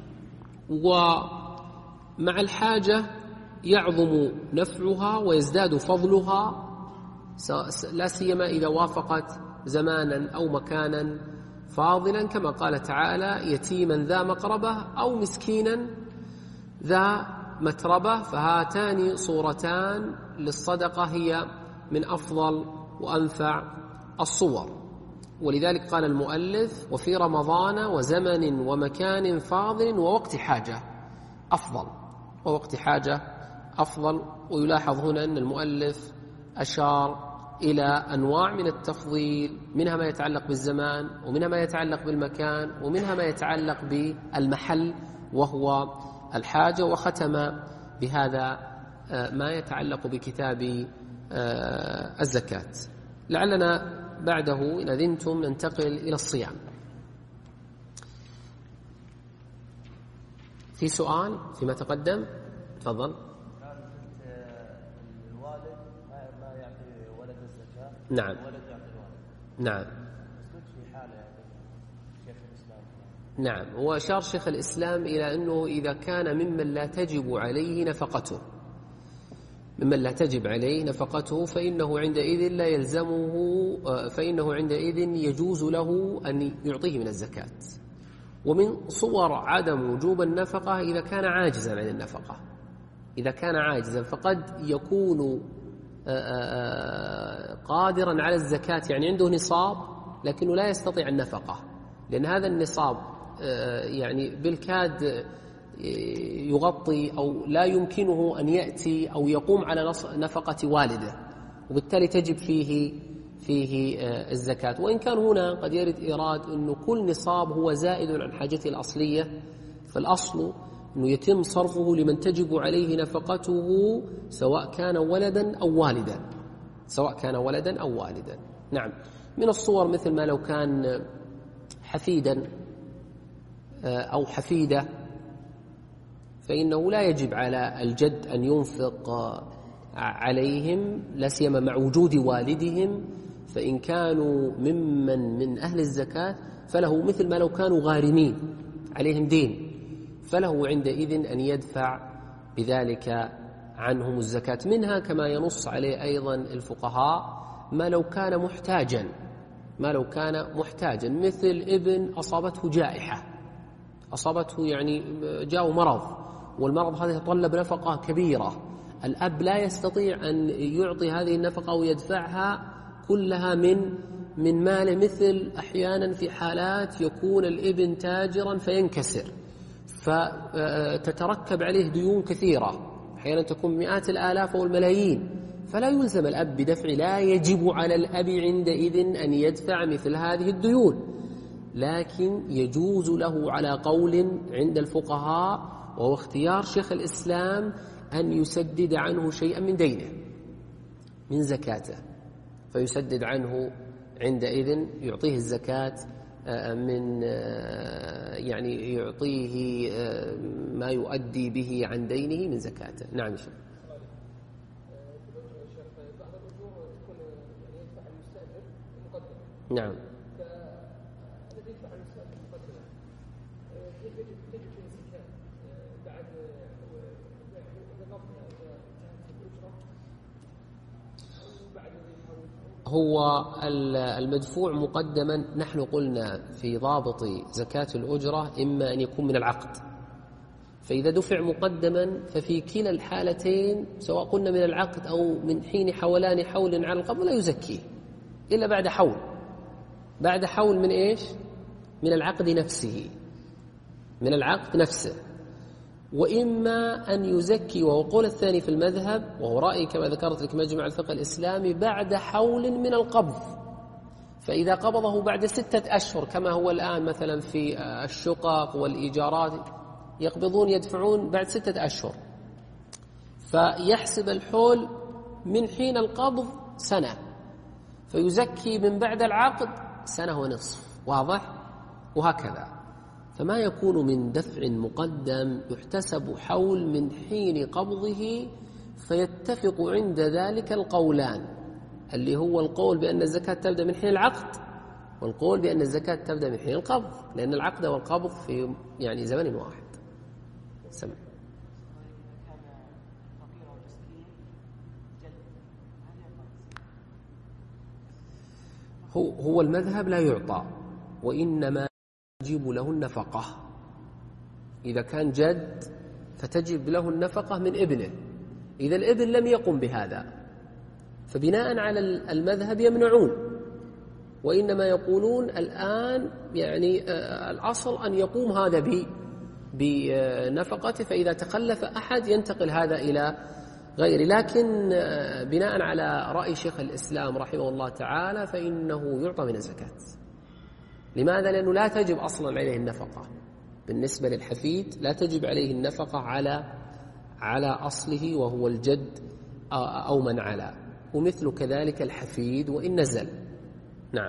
ومع الحاجة يعظم نفعها ويزداد فضلها، لا سيما إذا وافقت زمانا أو مكانا فاضلا، كما قال تعالى: يتيما ذا مقربة أو مسكينا ذا متربة. فهاتان صورتان للصدقة هي من أفضل وأنفع الصور. ولذلك قال المؤلف: وفي رمضان وزمن ومكان فاضل ووقت حاجة أفضل ووقت حاجة أفضل. ويلاحظ هنا أن المؤلف أشار إلى أنواع من التفضيل، منها ما يتعلق بالزمان، ومنها ما يتعلق بالمكان، ومنها ما يتعلق بالمحل وهو الحاجة. وختم بهذا ما يتعلق بكتاب الزكاة. لعلنا بعده إن أذنتم ننتقل إلى الصيام. في سؤال فيما تقدم؟ تفضل. الوالد ما يعطي ولد الزكاة. نعم. الولد يعطي الوالد. نعم. في حالة يعني شيخ الإسلام. نعم. وأشار شيخ الإسلام إلى أنه إذا كان ممن لا تجب عليه نفقته ممن لا تجب عليه نفقته فإنه عندئذ لا يلزمه، فإنه عندئذ يجوز له أن يعطيه من الزكاة. ومن صور عدم وجوب النفقة إذا كان عاجزا عن النفقة. إذا كان عاجزا فقد يكون قادرا على الزكاة، يعني عنده نصاب لكنه لا يستطيع النفقة، لأن هذا النصاب يعني بالكاد يغطي أو لا يمكنه أن يأتي أو يقوم على نفقة والده، وبالتالي تجب فيه فيه الزكاة. وإن كان هنا قد يرد إيراد أنه كل نصاب هو زائد عن حاجته الأصلية، فالأصل أنه يتم صرفه لمن تجب عليه نفقته سواء كان ولدا أو والدا سواء كان ولدا أو والدا. نعم. من الصور مثل ما لو كان حفيدا أو حفيدة، فإنه لا يجب على الجد أن ينفق عليهم، لا سيما مع وجود والدهم. فإن كانوا ممن من أهل الزكاة فله مثل ما لو كانوا غارمين عليهم دين، فله عندئذ أن يدفع بذلك عنهم الزكاة. منها كما ينص عليه أيضا الفقهاء ما لو كان محتاجا ما لو كان محتاجا مثل ابن أصابته جائحة، أصابته يعني جاءه مرض، والمرض هذا يتطلب نفقة كبيرة، الأب لا يستطيع أن يعطي هذه النفقة ويدفعها كلها من من ماله، مثل أحيانا في حالات يكون الابن تاجرا فينكسر فتتركب عليه ديون كثيرة، أحيانا تكون مئات الآلاف أو الملايين، فلا يلزم الأب بدفع، لا يجب على الأب عندئذ أن يدفع مثل هذه الديون، لكن يجوز له على قول عند الفقهاء وهو اختيار شيخ الإسلام أن يسدد عنه شيئا من دينه من زكاته، فيسدد عنه عندئذ يعطيه الزكاة من يعني يعطيه ما يؤدي به عن دينه من زكاته. نعم يا شيخ. نعم. هو المدفوع مقدما، نحن قلنا في ضابط زكاة الأجرة إما أن يكون من العقد، فإذا دفع مقدما ففي كلا الحالتين سواء قلنا من العقد أو من حين حولان حول على القبض لا يزكيه إلا بعد حول، بعد حول من إيش؟ من العقد نفسه، من العقد نفسه. وإما أن يزكي، وهو قول الثاني في المذهب وهو رأي كما ذكرت لك مجمع الفقه الإسلامي، بعد حول من القبض، فإذا قبضه بعد ستة أشهر كما هو الآن مثلا في الشقق والإيجارات يقبضون يدفعون بعد ستة أشهر، فيحسب الحول من حين القبض سنة، فيزكي من بعد العقد سنة ونصف، واضح؟ وهكذا. فما يكون من دفع مقدم يحتسب حول من حين قبضه، فيتفق عند ذلك القولان، اللي هو القول بأن الزكاة تبدأ من حين العقد، والقول بأن الزكاة تبدأ من حين القبض، لأن العقد والقبض في يعني زمن واحد. سمع. هو هو المذهب لا يعطى، وإنما تجب له النفقة. إذا كان جد فتجب له النفقة من ابنه، إذا الابن لم يقم بهذا فبناء على المذهب يمنعون، وإنما يقولون الآن يعني الأصل أن يقوم هذا بنفقته، فإذا تخلف أحد ينتقل هذا إلى غيره. لكن بناء على رأي شيخ الإسلام رحمه الله تعالى فإنه يعطى من الزكاة. لماذا؟ لأنه لا تجب أصلا عليه النفقة بالنسبة للحفيد، لا تجب عليه النفقة على على أصله وهو الجد أو من على، ومثل كذلك الحفيد وإن نزل. نعم.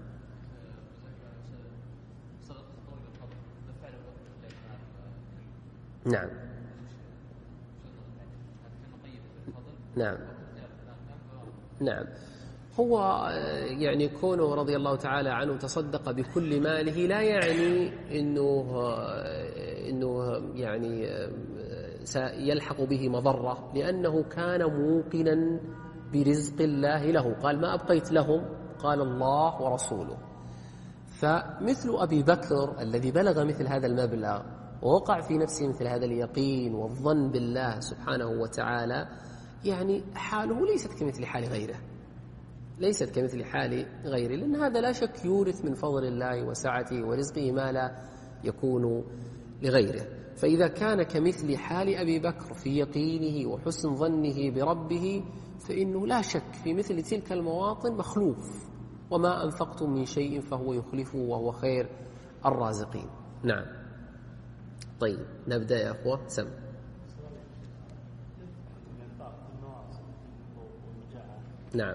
نعم. نعم. نعم. هو يعني كونه رضي الله تعالى عنه تصدق بكل ماله لا يعني إنه إنه يعني سيلحق به مضرة، لأنه كان موقنا برزق الله له، قال ما أبقيت لهم قال الله ورسوله. فمثل أبي بكر الذي بلغ مثل هذا المبلغ ووقع في نفسه مثل هذا اليقين والظن بالله سبحانه وتعالى، يعني حاله ليست كمثل حال غيره، ليست كمثل حال غيره، لأن هذا لا شك يورث من فضل الله وسعته ورزقه ما لا يكون لغيره. فإذا كان كمثل حال أبي بكر في يقينه وحسن ظنه بربه فإنه لا شك في مثل تلك المواطن مخلوف، وما أنفقتم من شيء فهو يخلفه وهو خير الرازقين. نعم. طيب نبدأ يا أخوة. سم. نعم.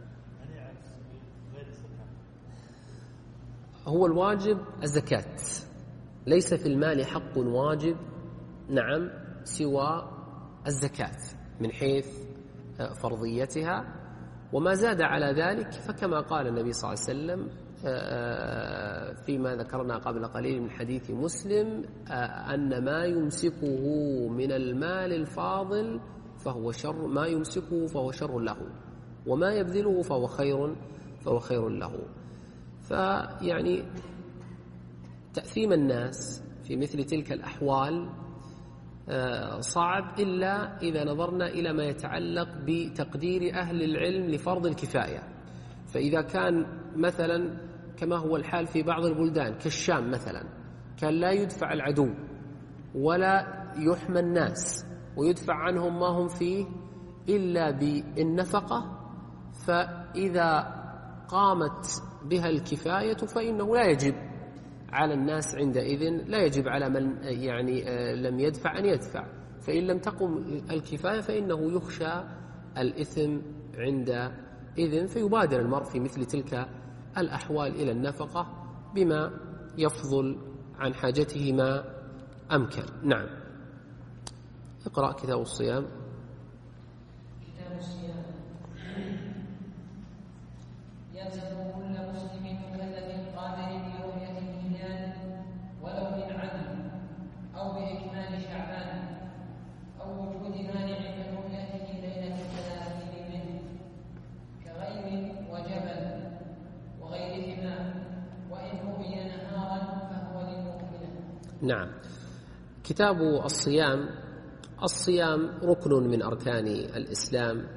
هو الواجب الزكاة، ليس في المال حق واجب نعم سوى الزكاة من حيث فرضيتها، وما زاد على ذلك فكما قال النبي صلى الله عليه وسلم فيما ذكرنا قبل قليل من حديث مسلم أن ما يمسكه من المال الفاضل فهو شر، ما يمسكه فهو شر له، وما يبذله فهو خير فهو خير له. فيعني تأثيم الناس في مثل تلك الأحوال صعب إلا إذا نظرنا إلى ما يتعلق بتقدير أهل العلم لفرض الكفاية. فإذا كان مثلا كما هو الحال في بعض البلدان كالشام مثلا، كان لا يدفع العدو ولا يحمى الناس ويدفع عنهم ما هم فيه إلا بالنفقة، فإذا قامت بها الكفاية فإنه لا يجب على الناس عندئذ، لا يجب على من يعني لم يدفع أن يدفع. فإن لم تقم الكفاية فإنه يخشى الإثم عندئذ، فيبادر المرء في مثل تلك الأحوال إلى النفقة بما يفضل عن حاجته ما أمكن. نعم. اقرأ كتاب الصيام. كتاب الصيام يلزم كل مسلم مكلف قادر برؤية الهلال ولو من عدل أو بإكمال شعبان أو وجود مانع من رؤيته ليلة الثلاثين منه كغيم وجبل وغيرهما، وإن رؤي نهارا فهو للمؤمن. نعم. كتاب الصيام. الصيام ركن من أركان الإسلام،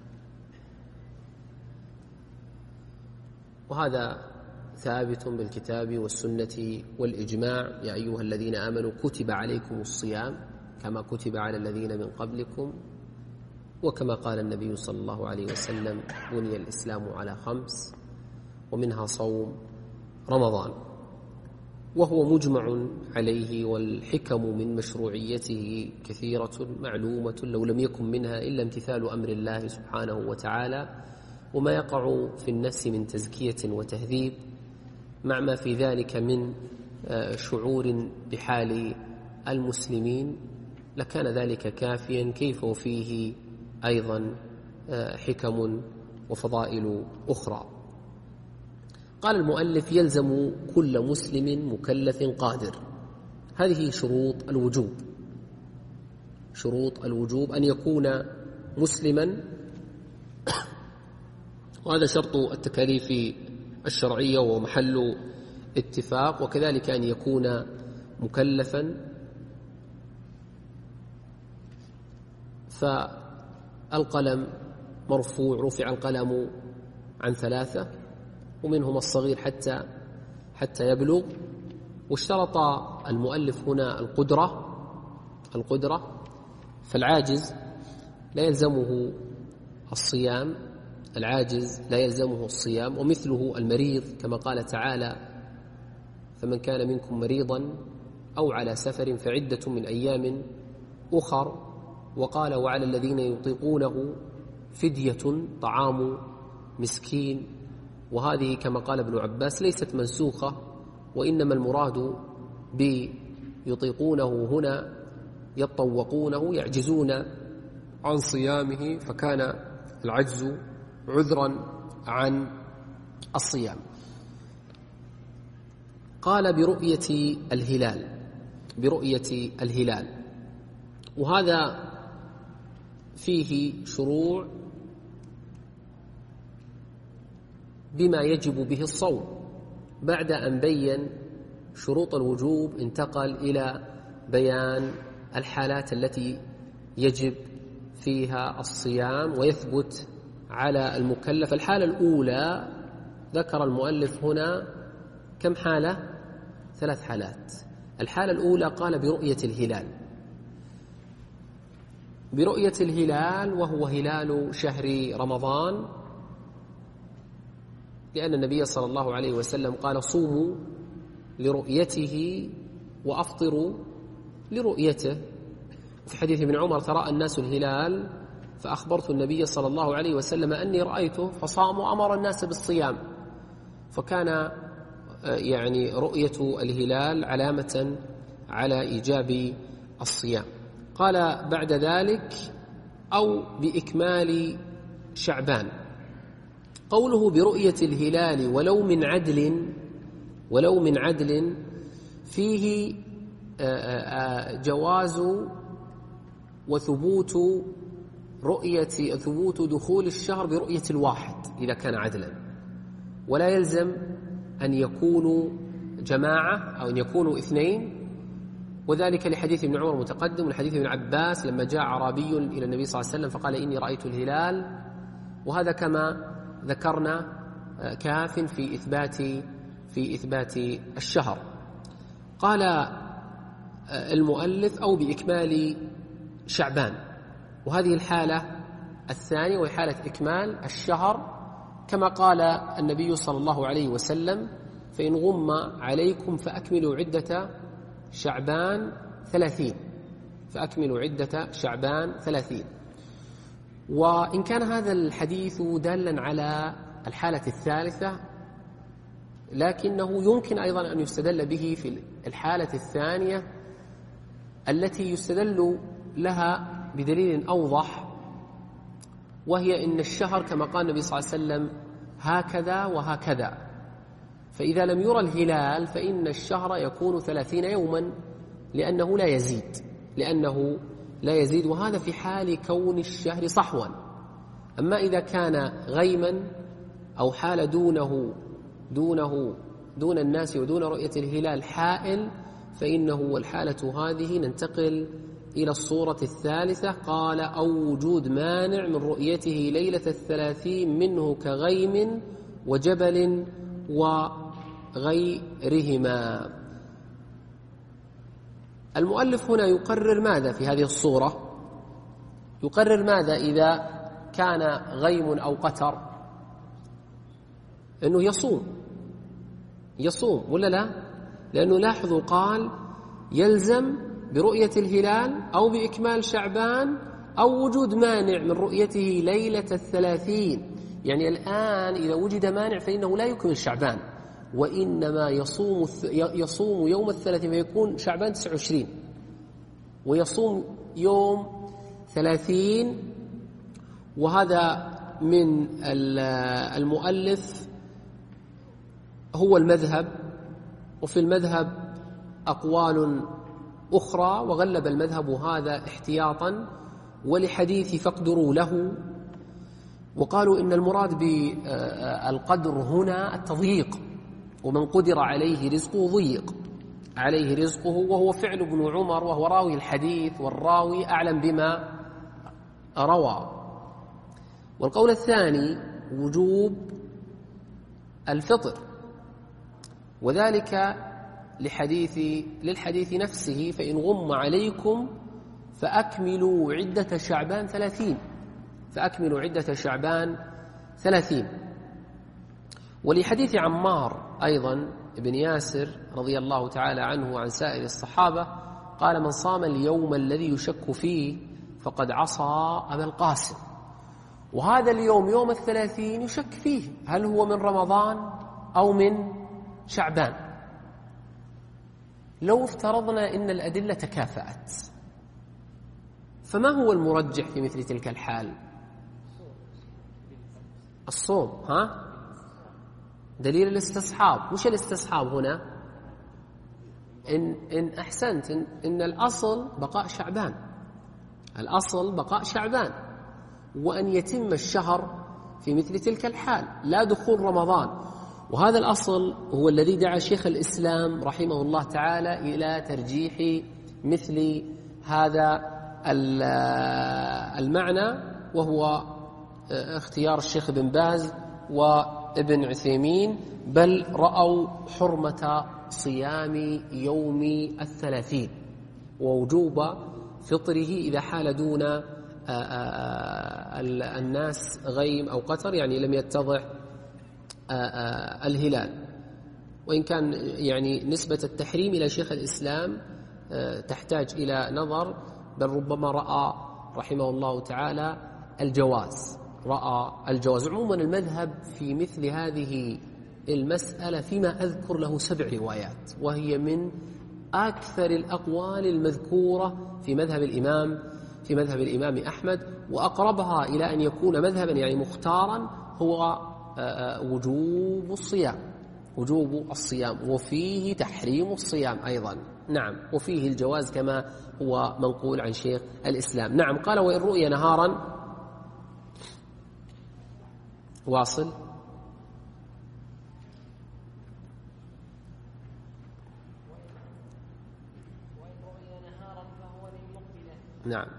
وهذا ثابت بالكتاب والسنة والإجماع. يا أيها الذين آمنوا كتب عليكم الصيام كما كتب على الذين من قبلكم، وكما قال النبي صلى الله عليه وسلم بني الإسلام على خمس ومنها صوم رمضان، وهو مجمع عليه، والحكم من مشروعيته كثيرة معلومة لو لم يكن منها إلا امتثال أمر الله سبحانه وتعالى، وما يقع في النفس من تزكية وتهذيب، مع ما في ذلك من شعور بحال المسلمين لكان ذلك كافيا، كيف وفيه أيضا حكم وفضائل أخرى. قال المؤلف: يلزم كل مسلم مكلف قادر. هذه شروط الوجوب. شروط الوجوب أن يكون مسلما، وهذا شرط التكاليف الشرعية ومحل اتفاق، وكذلك أن يكون مكلفا. فالقلم مرفوع، رفع القلم عن ثلاثة ومنهم الصغير حتى حتى يبلغ. واشترط المؤلف هنا القدرة القدرة فالعاجز لا يلزمه الصيام، العاجز لا يلزمه الصيام، ومثله المريض كما قال تعالى: فمن كان منكم مريضا أو على سفر فعدة من أيام أخر. وقال: وعلى الذين يطيقونه فدية طعام مسكين. وهذه كما قال ابن عباس ليست منسوخة، وإنما المراد بيطيقونه هنا يطوقونه، يعجزون عن صيامه، فكان العجز عذرا عن الصيام. قال: برؤية الهلال برؤية الهلال وهذا فيه شروع بما يجب به الصوم. بعد أن بين شروط الوجوب انتقل إلى بيان الحالات التي يجب فيها الصيام ويثبت على المكلف. الحالة الأولى ذكر المؤلف هنا كم حالة؟ ثلاث حالات. الحالة الأولى قال برؤية الهلال برؤية الهلال وهو هلال شهر رمضان، لأن النبي صلى الله عليه وسلم قال: صوموا لرؤيته وأفطروا لرؤيته. في حديث ابن عمر: تراءى الناس الهلال فأخبرت النبي صلى الله عليه وسلم أني رأيته فصام وأمر الناس بالصيام. فكان يعني رؤية الهلال علامة على إيجاب الصيام. قال بعد ذلك: أو بإكمال شعبان. قوله برؤية الهلال ولو من عدل ولو من عدل فيه جواز وثبوت رؤية ثبوت دخول الشهر برؤية الواحد إذا كان عدلا، ولا يلزم أن يكونوا جماعة أو أن يكونوا اثنين، وذلك لحديث ابن عمر متقدم ولحديث ابن عباس لما جاء أعرابي إلى النبي صلى الله عليه وسلم فقال إني رأيت الهلال، وهذا كما ذكرنا كاف في إثبات في إثبات الشهر. قال المؤلف أو بإكمال شعبان، وهذه الحالة الثانية وهي حالة إكمال الشهر كما قال النبي صلى الله عليه وسلم فإن غم عليكم فأكملوا عدة شعبان ثلاثين فأكملوا عدة شعبان ثلاثين. وإن كان هذا الحديث دالا على الحالة الثالثة، لكنه يمكن أيضا أن يستدل به في الحالة الثانية التي يستدل لها بدليل أوضح، وهي إن الشهر كما قال النبي صلى الله عليه وسلم هكذا وهكذا، فإذا لم يرى الهلال فإن الشهر يكون ثلاثين يوما لأنه لا يزيد لأنه لا يزيد وهذا في حال كون الشهر صحوا. أما إذا كان غيما أو حال دونه دونه دون الناس ودون رؤية الهلال حائل، فإنه والحالة هذه ننتقل إلى الصورة الثالثة. قال أو وجود مانع من رؤيته ليلة الثلاثين منه كغيم وجبل وغيرهما. المؤلف هنا يقرر ماذا في هذه الصورة؟ يقرر ماذا إذا كان غيم أو قتر؟ أنه يصوم يصوم ولا لا؟ لأنه لاحظوا قال يلزم برؤية الهلال أو بإكمال شعبان أو وجود مانع من رؤيته ليلة الثلاثين. يعني الآن إذا وجد مانع فإنه لا يكمل شعبان وإنما يصوم يصوم يوم الثلاثين فيكون شعبان تسعة وعشرين ويصوم يوم ثلاثين. وهذا من المؤلف هو المذهب، وفي المذهب أقوال أخرى وغلب المذهب هذا احتياطا ولحديث فاقدروا له. وقالوا إن المراد بالقدر هنا التضييق، ومن قدر عليه رزقه ضيق عليه رزقه، وهو فعل ابن عمر وهو راوي الحديث والراوي أعلم بما روى. والقول الثاني وجوب الفطر، وذلك لحديث للحديث نفسه فإن غم عليكم فأكملوا عدة شعبان ثلاثين فأكملوا عدة شعبان ثلاثين. ولحديث عمار أيضا ابن ياسر رضي الله تعالى عنه وعن سائر الصحابة قال من صام اليوم الذي يشك فيه فقد عصى أبا القاسم. وهذا اليوم يوم الثلاثين يشك فيه هل هو من رمضان أو من شعبان. لو افترضنا إن الأدلة تكافأت فما هو المرجح في مثل تلك الحال؟ الصوم. ها دليل الاستصحاب. وش الاستصحاب هنا؟ إن, إن أحسنت إن, إن الأصل بقاء شعبان الأصل بقاء شعبان وأن يتم الشهر في مثل تلك الحال لا دخول رمضان. وهذا الأصل هو الذي دعا شيخ الإسلام رحمه الله تعالى إلى ترجيح مثل هذا المعنى، وهو اختيار الشيخ بن باز وابن عثيمين، بل رأوا حرمة صيام يوم الثلاثين ووجوب فطره إذا حال دون الناس غيم أو قتر، يعني لم يتضح الهلال. وإن كان يعني نسبة التحريم إلى شيخ الإسلام تحتاج إلى نظر، بل ربما رأى رحمه الله تعالى الجواز رأى الجواز. عموما المذهب في مثل هذه المسألة فيما أذكر له سبع روايات، وهي من أكثر الأقوال المذكورة في مذهب الإمام في مذهب الإمام أحمد، وأقربها إلى أن يكون مذهبا يعني مختارا هو وجوب الصيام وجوب الصيام وفيه تحريم الصيام أيضا. نعم، وفيه الجواز كما هو منقول عن شيخ الإسلام. نعم. قال وإن رؤي نهارا واصل. نعم.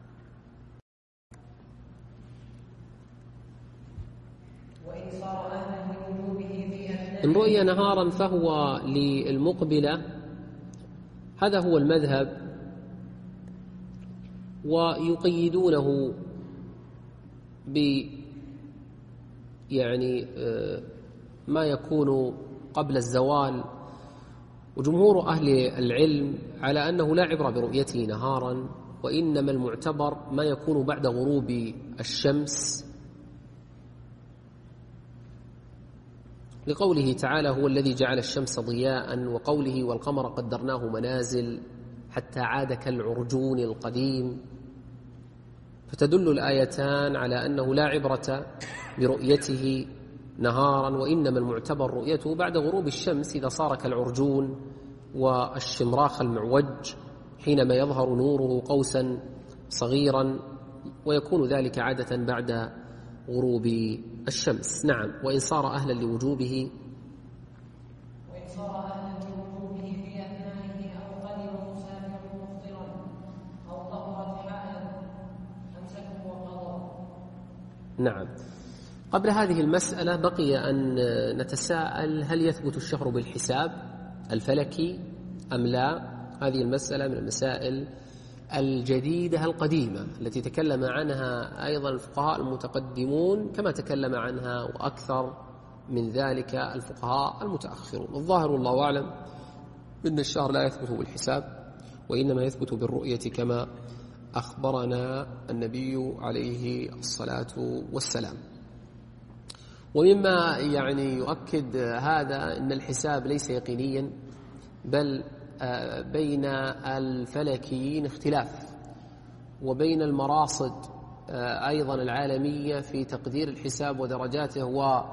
إن رؤي نهارا فهو للمقبلة، هذا هو المذهب، ويقيدونه ب يعني ما يكون قبل الزوال. وجمهور أهل العلم على أنه لا عبرة برؤيته نهارا، وإنما المعتبر ما يكون بعد غروب الشمس، لقوله تعالى: هو الذي جعل الشمس ضياء، وقوله: والقمر قدرناه منازل حتى عاد كالعرجون القديم. فتدل الآيتان على أنه لا عبرة برؤيته نهارا، وإنما المعتبر رؤيته بعد غروب الشمس إذا صار كالعرجون والشمراخ المعوج، حينما يظهر نوره قوسا صغيرا، ويكون ذلك عادة بعد غروب الشمس. نعم. وإن صار أهلا لوجوبه وإن صار أهلا لوجوبه في أثنائه أو قدم مسافر مفطرا أو طهرت حائض أمسكه وقضى. نعم. قبل هذه المسألة بقي أن نتساءل: هل يثبت الشهر بالحساب الفلكي أم لا؟ هذه المسألة من المسائل الجديدة القديمة التي تكلم عنها أيضا الفقهاء المتقدمون، كما تكلم عنها وأكثر من ذلك الفقهاء المتأخرون. الظاهر والله أعلم أن الشهر لا يثبت بالحساب، وإنما يثبت بالرؤية كما أخبرنا النبي عليه الصلاة والسلام. ومما يعني يؤكد هذا أن الحساب ليس يقينيا، بل بين الفلكيين اختلاف، وبين المراصد أيضا العالمية في تقدير الحساب ودرجاته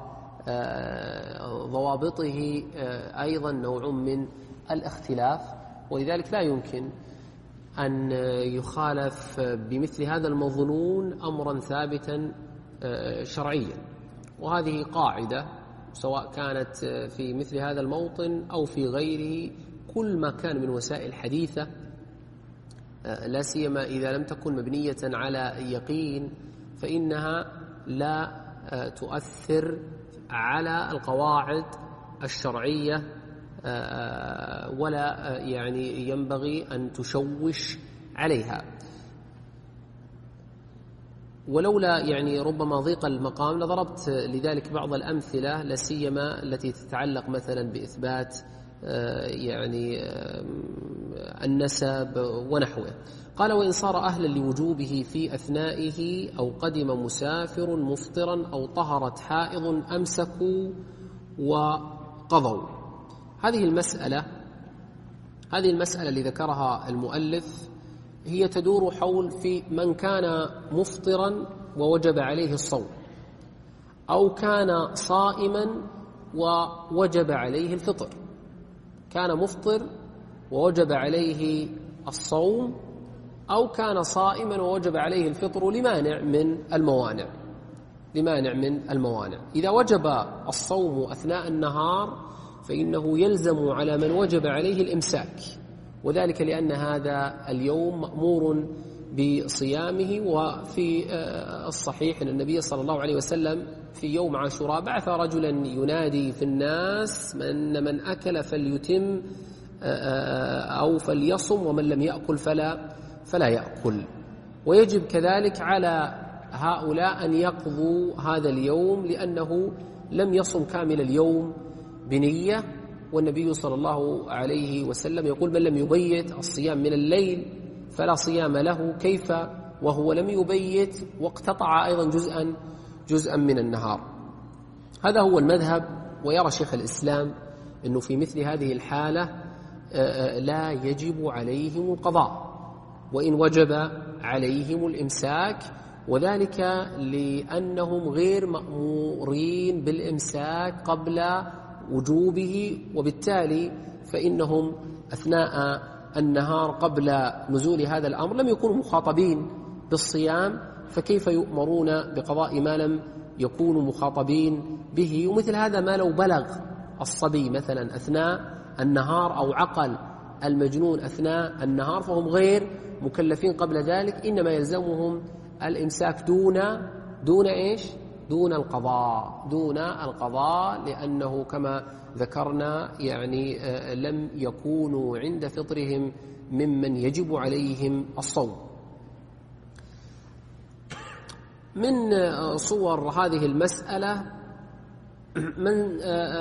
وضوابطه أيضا نوع من الاختلاف، ولذلك لا يمكن أن يخالف بمثل هذا المظنون أمرا ثابتا شرعيا. وهذه قاعدة سواء كانت في مثل هذا الموطن أو في غيره، كل ما كان من وسائل حديثة، لا سيما إذا لم تكن مبنية على يقين، فإنها لا تؤثر على القواعد الشرعية، ولا يعني ينبغي أن تشوش عليها. ولولا يعني ربما ضيق المقام لضربت لذلك بعض الأمثلة، لا سيما التي تتعلق مثلا بإثبات يعني النسب ونحوه. قال: وإن صار أهلا لوجوبه في أثنائه أو قدم مسافر مفطرا أو طهرت حائض أمسكوا وقضوا. هذه المسألة هذه المسألة اللي ذكرها المؤلف هي تدور حول في من كان مفطرا ووجب عليه الصوم، أو كان صائما ووجب عليه الفطر. كان مفطر ووجب عليه الصوم، أو كان صائما ووجب عليه الفطر لمانع من الموانع لمانع من الموانع. إذا وجب الصوم أثناء النهار فإنه يلزم على من وجب عليه الإمساك، وذلك لأن هذا اليوم مأمور بصيامه. وفي الصحيح أن النبي صلى الله عليه وسلم في يوم عاشوراء بعث رجلا ينادي في الناس: من من أكل فليتم أو فليصم، ومن لم يأكل فلا فلا يأكل. ويجب كذلك على هؤلاء أن يقضوا هذا اليوم، لأنه لم يصم كامل اليوم بنية. والنبي صلى الله عليه وسلم يقول: من لم يبيت الصيام من الليل فلا صيام له، كيف وهو لم يبيت واقتطع أيضا جزءا جزءا من النهار. هذا هو المذهب. ويرى شيخ الإسلام أنه في مثل هذه الحالة لا يجب عليهم القضاء، وإن وجب عليهم الإمساك، وذلك لأنهم غير مأمورين بالإمساك قبل وجوبه، وبالتالي فإنهم أثناء النهار قبل نزول هذا الأمر لم يكونوا مخاطبين بالصيام، فكيف يؤمرون بقضاء ما لم يكونوا مخاطبين به. ومثل هذا ما لو بلغ الصبي مثلا أثناء النهار أو عقل المجنون أثناء النهار فهم غير مكلفين قبل ذلك، إنما يلزمهم الإمساك دون دون إيش؟ دون القضاء دون القضاء لأنه كما ذكرنا يعني لم يكونوا عند فطرهم ممن يجب عليهم الصوم. من صور هذه المسألة من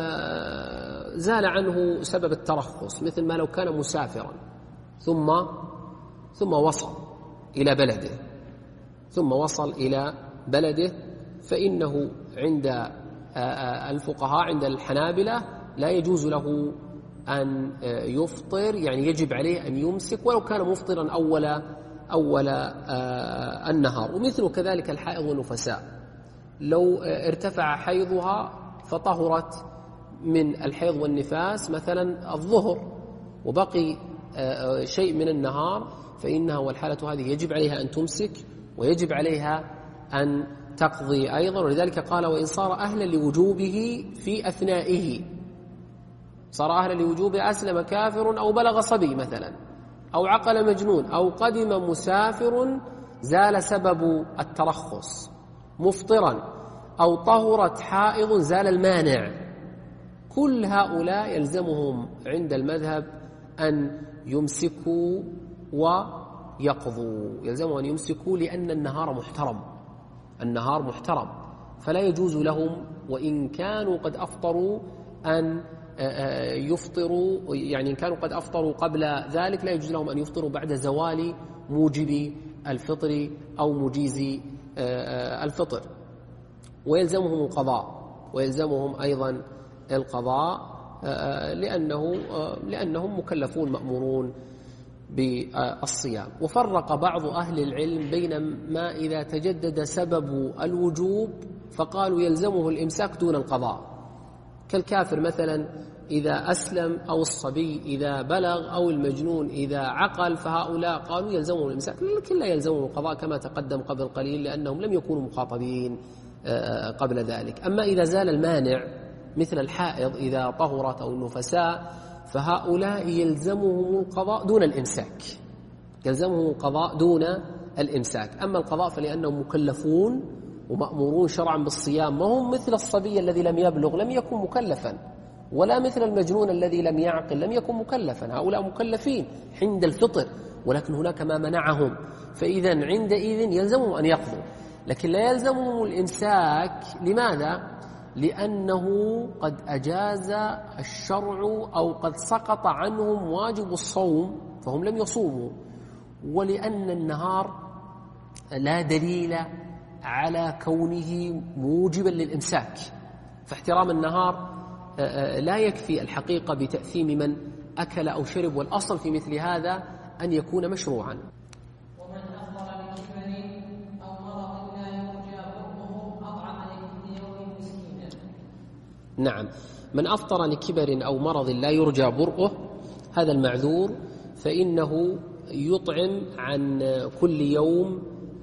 زال عنه سبب الترخص، مثل ما لو كان مسافرا ثم ثم وصل إلى بلده ثم وصل إلى بلده فإنه عند الفقهاء عند الحنابلة لا يجوز له أن يفطر، يعني يجب عليه أن يمسك ولو كان مفطرا أول أول النهار. ومثل كذلك الحائض والنفساء، لو ارتفع حيضها فطهرت من الحيض والنفاس مثلا الظهر وبقي شيء من النهار فإنها والحالة هذه يجب عليها أن تمسك ويجب عليها أن تقضي أيضا. ولذلك قال وإن صار أهلا لوجوبه في أثنائه، صار أهلا لوجوبه أسلم كافر أو بلغ صبي مثلا أو عقل مجنون أو قدم مسافر زال سبب الترخص مفطرا أو طهرت حائض زال المانع، كل هؤلاء يلزمهم عند المذهب أن يمسكوا ويقضوا، يلزمهم أن يمسكوا لأن النهار محترم، النهار محترم فلا يجوز لهم وإن كانوا قد أفطروا أن يفطروا، يعني إن كانوا قد أفطروا قبل ذلك لا يجوز لهم أن يفطروا بعد زوال موجب الفطر أو مجيز الفطر. ويلزمهم القضاء ويلزمهم أيضا القضاء لأنه لأنهم مكلفون مأمورون بالصيام. وفرق بعض أهل العلم بين ما إذا تجدد سبب الوجوب فقالوا يلزمه الإمساك دون القضاء، كالكافر مثلا إذا أسلم أو الصبي إذا بلغ أو المجنون إذا عقل، فهؤلاء قالوا يلزمهم الإمساك، لكن لا يلزمهم القضاء كما تقدم قبل قليل لأنهم لم يكونوا مخاطبين قبل ذلك. أما إذا زال المانع مثل الحائض إذا طهرت أو النفساء فهؤلاء يلزمهم القضاء دون الإمساك، يلزمهم القضاء دون الإمساك. أما القضاء فلأنهم مكلفون ومأمورون شرعا بالصيام، ما هم مثل الصبي الذي لم يبلغ لم يكن مكلفا، ولا مثل المجنون الذي لم يعقل لم يكن مكلفا، هؤلاء مكلفين عند الفطر ولكن هناك ما منعهم، فإذا عندئذ يلزمهم أن يقضوا، لكن لا يلزمهم الإمساك. لماذا؟ لأنه قد أجاز الشرع أو قد سقط عنهم واجب الصوم فهم لم يصوموا، ولأن النهار لا دليل على كونه موجبا للإمساك، فاحترام النهار لا يكفي الحقيقة بتأثيم من أكل أو شرب، والأصل في مثل هذا أن يكون مشروعا. ومن أفطر بكبر أو مرض لا يرجى برؤه أطعم لكل يوم مسكينا. نعم، من أفطر لكبر أو مرض لا يرجى برؤه هذا المعذور فإنه يطعم عن كل يوم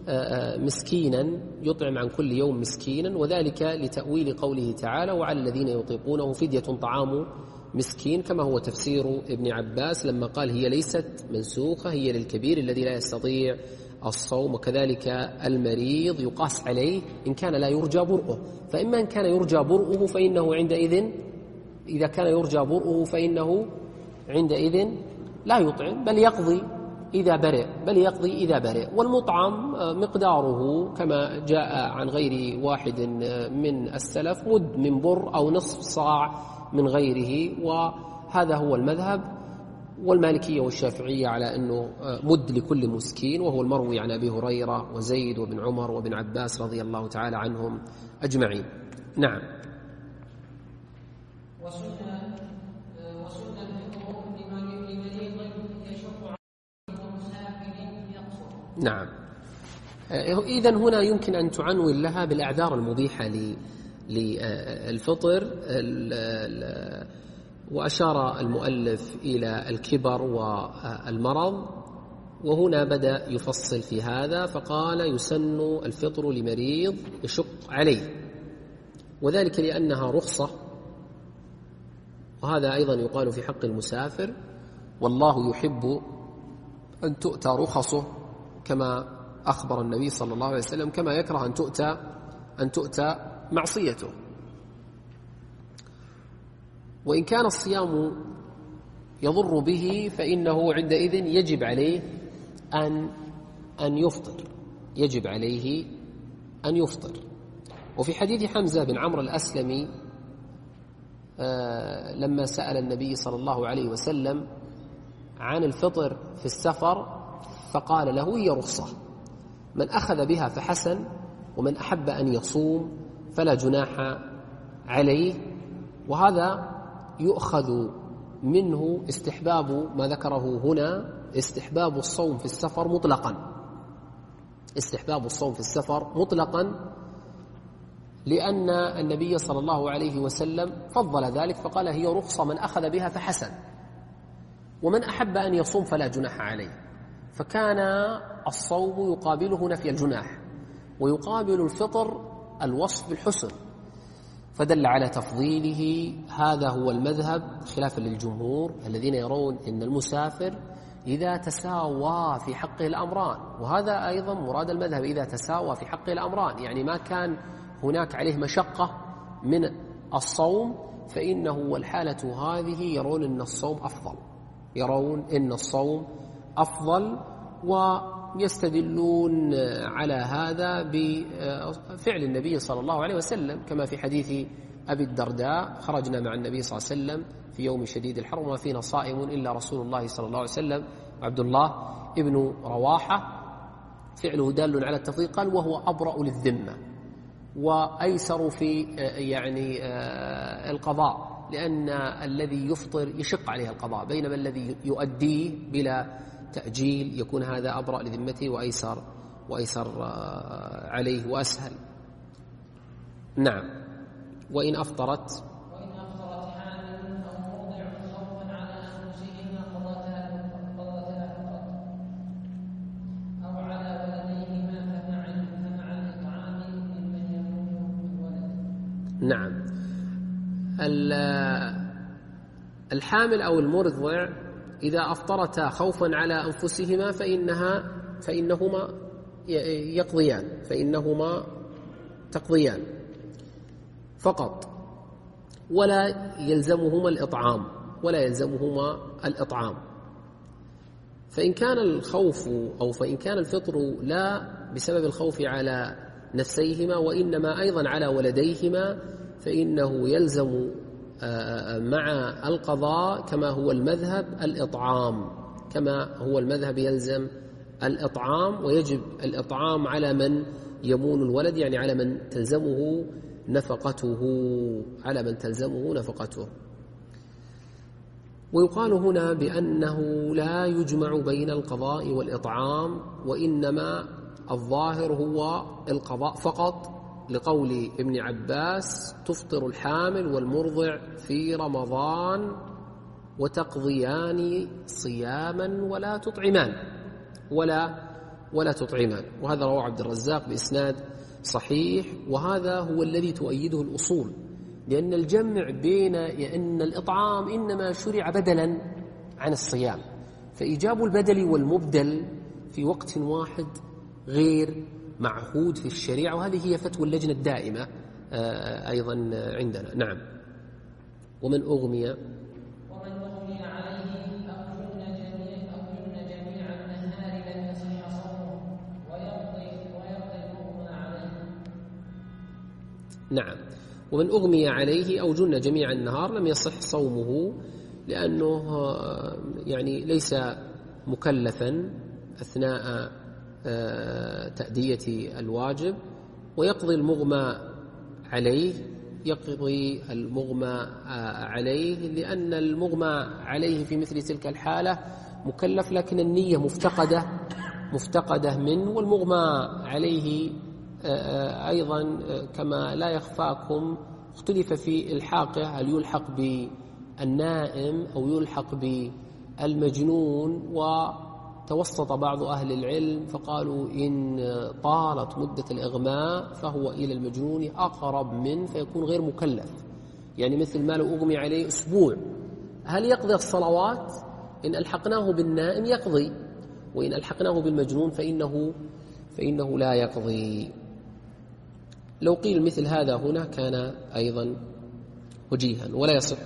مسكينا، يطعم عن كل يوم مسكينا، وذلك لتأويل قوله تعالى وعلى الذين يطيقونه فدية طعام مسكين، كما هو تفسير ابن عباس لما قال هي ليست منسوخة، هي للكبير الذي لا يستطيع الصوم، وكذلك المريض يقاس عليه إن كان لا يرجى برؤه، فإما إن كان يرجى برؤه فإنه عندئذ إذا كان يرجى برؤه فإنه عندئذ لا يطعم بل يقضي إذا برئ بل يقضي إذا برئ. والمطعم مقداره كما جاء عن غير واحد من السلف مد من بر أو نصف صاع من غيره، وهذا هو المذهب، والمالكية والشافعية على أنه مد لكل مسكين، وهو المروي عن أبي هريرة وزيد وابن عمر وابن عباس رضي الله تعالى عنهم أجمعين. نعم. وسنة وسنة الفطر لمريض يشق عليه ومسافر يقصر. نعم. إذن هنا يمكن أن تعنون لها بالأعذار المبيحة للفطر، وأشار المؤلف إلى الكبر والمرض، وهنا بدأ يفصل في هذا فقال يسن الفطر لمريض يشق عليه، وذلك لأنها رخصة، وهذا أيضا يقال في حق المسافر: والله يحب أن تؤتى رخصه، كما أخبر النبي صلى الله عليه وسلم، كما يكره أن تؤتى أن تؤتى معصيته. وإن كان الصيام يضر به فإنه عندئذ يجب عليه أن أن يفطر يجب عليه أن يفطر. وفي حديث حمزة بن عمرو الأسلمي آه لما سأل النبي صلى الله عليه وسلم عن الفطر في السفر فقال له: هي رخصة، من أخذ بها فحسن، ومن أحب أن يصوم فلا جناح عليه. وهذا يؤخذ منه استحباب ما ذكره هنا، استحباب الصوم في السفر مطلقا استحباب الصوم في السفر مطلقا لأن النبي صلى الله عليه وسلم فضل ذلك فقال: هي رخصة، من أخذ بها فحسن، ومن أحب أن يصوم فلا جناح عليه. فكان الصوم يقابله نفي الجناح، ويقابل الفطر الوصف بالحسن، فدل على تفضيله. هذا هو المذهب خلافا للجمهور الذين يرون أن المسافر إذا تساوى في حقه الأمران، وهذا أيضا مراد المذهب، إذا تساوى في حقه الأمران، يعني ما كان هناك عليه مشقة من الصوم، فإنه والحالة هذه يرون أن الصوم أفضل يرون أن الصوم أفضل ويستدلون على هذا بفعل النبي صلى الله عليه وسلم، كما في حديث أبي الدرداء: خرجنا مع النبي صلى الله عليه وسلم في يوم شديد الحر وما فينا صائم إلا رسول الله صلى الله عليه وسلم وعبد الله ابن رواحة. فعله دال على التفضيل، قال: وهو أبرأ للذمة وأيسر في يعني القضاء، لأن الذي يفطر يشق عليه القضاء، بينما الذي يؤديه بلا تأجيل يكون هذا أبرأ لذمته وأيسر وأيسر عليه وأسهل. نعم. وإن أفطرت وإن أفطرت حامل أو مرضع خوفا على أنفسهما قضتها فقط، أو على ولديهما فمع فمع الإطعام ممن يموت الولد. نعم. الحامل أو المرضع إذا أفطرتا خوفا على أنفسهما فإنها فإنهما يقضيان فإنهما تقضيان فقط، ولا يلزمهما الإطعام ولا يلزمهما الإطعام. فإن كان الخوف أو فإن كان الفطر لا بسبب الخوف على نفسيهما وإنما أيضا على ولديهما، فإنه يلزم مع القضاء كما هو المذهب الإطعام كما هو المذهب يلزم الإطعام، ويجب الإطعام على من يمون الولد، يعني على من تلزمه نفقته على من تلزمه نفقته. ويقال هنا بأنه لا يجمع بين القضاء والإطعام، وإنما الظاهر هو القضاء فقط، لقول ابن عباس: تفطر الحامل والمرضع في رمضان وتقضيان صياما ولا تطعمان ولا ولا تطعمان. وهذا رواه عبد الرزاق بإسناد صحيح، وهذا هو الذي تؤيده الأصول، لأن الجمع بين أن الإطعام إنما شرع بدلا عن الصيام، فإيجاب البدل والمبدل في وقت واحد غير معهود في الشريعة، وهذه هي فتوى اللجنة الدائمة أيضا عندنا. نعم. ومن أغمي ومن أغمي عليه أو جن جميع أو جن جميع النهار لم يصح صومه ويقضي ويقضي المغمى عليه. نعم. ومن أغمي عليه أو جن جميع النهار لم يصح صومه، لأنه يعني ليس مكلفا أثناء تأدية الواجب، ويقضي المغمى عليه يقضي المغمى عليه لأن المغمى عليه في مثل تلك الحالة مكلف، لكن النية مفتقدة مفتقدة منه. والمغمى عليه أيضا كما لا يخفاكم اختلف في إلحاقه، هل يلحق بالنائم أو يلحق بالمجنون، و توسط بعض أهل العلم فقالوا إن طالت مدة الإغماء فهو إلى المجنون أقرب من فيكون غير مكلف، يعني مثل ما لو أغمي عليه أسبوع هل يقضي الصلوات؟ إن ألحقناه بالنائم يقضي، وإن ألحقناه بالمجنون فإنه, فإنه لا يقضي. لو قيل مثل هذا هنا كان أيضا وجيها ولا يصح.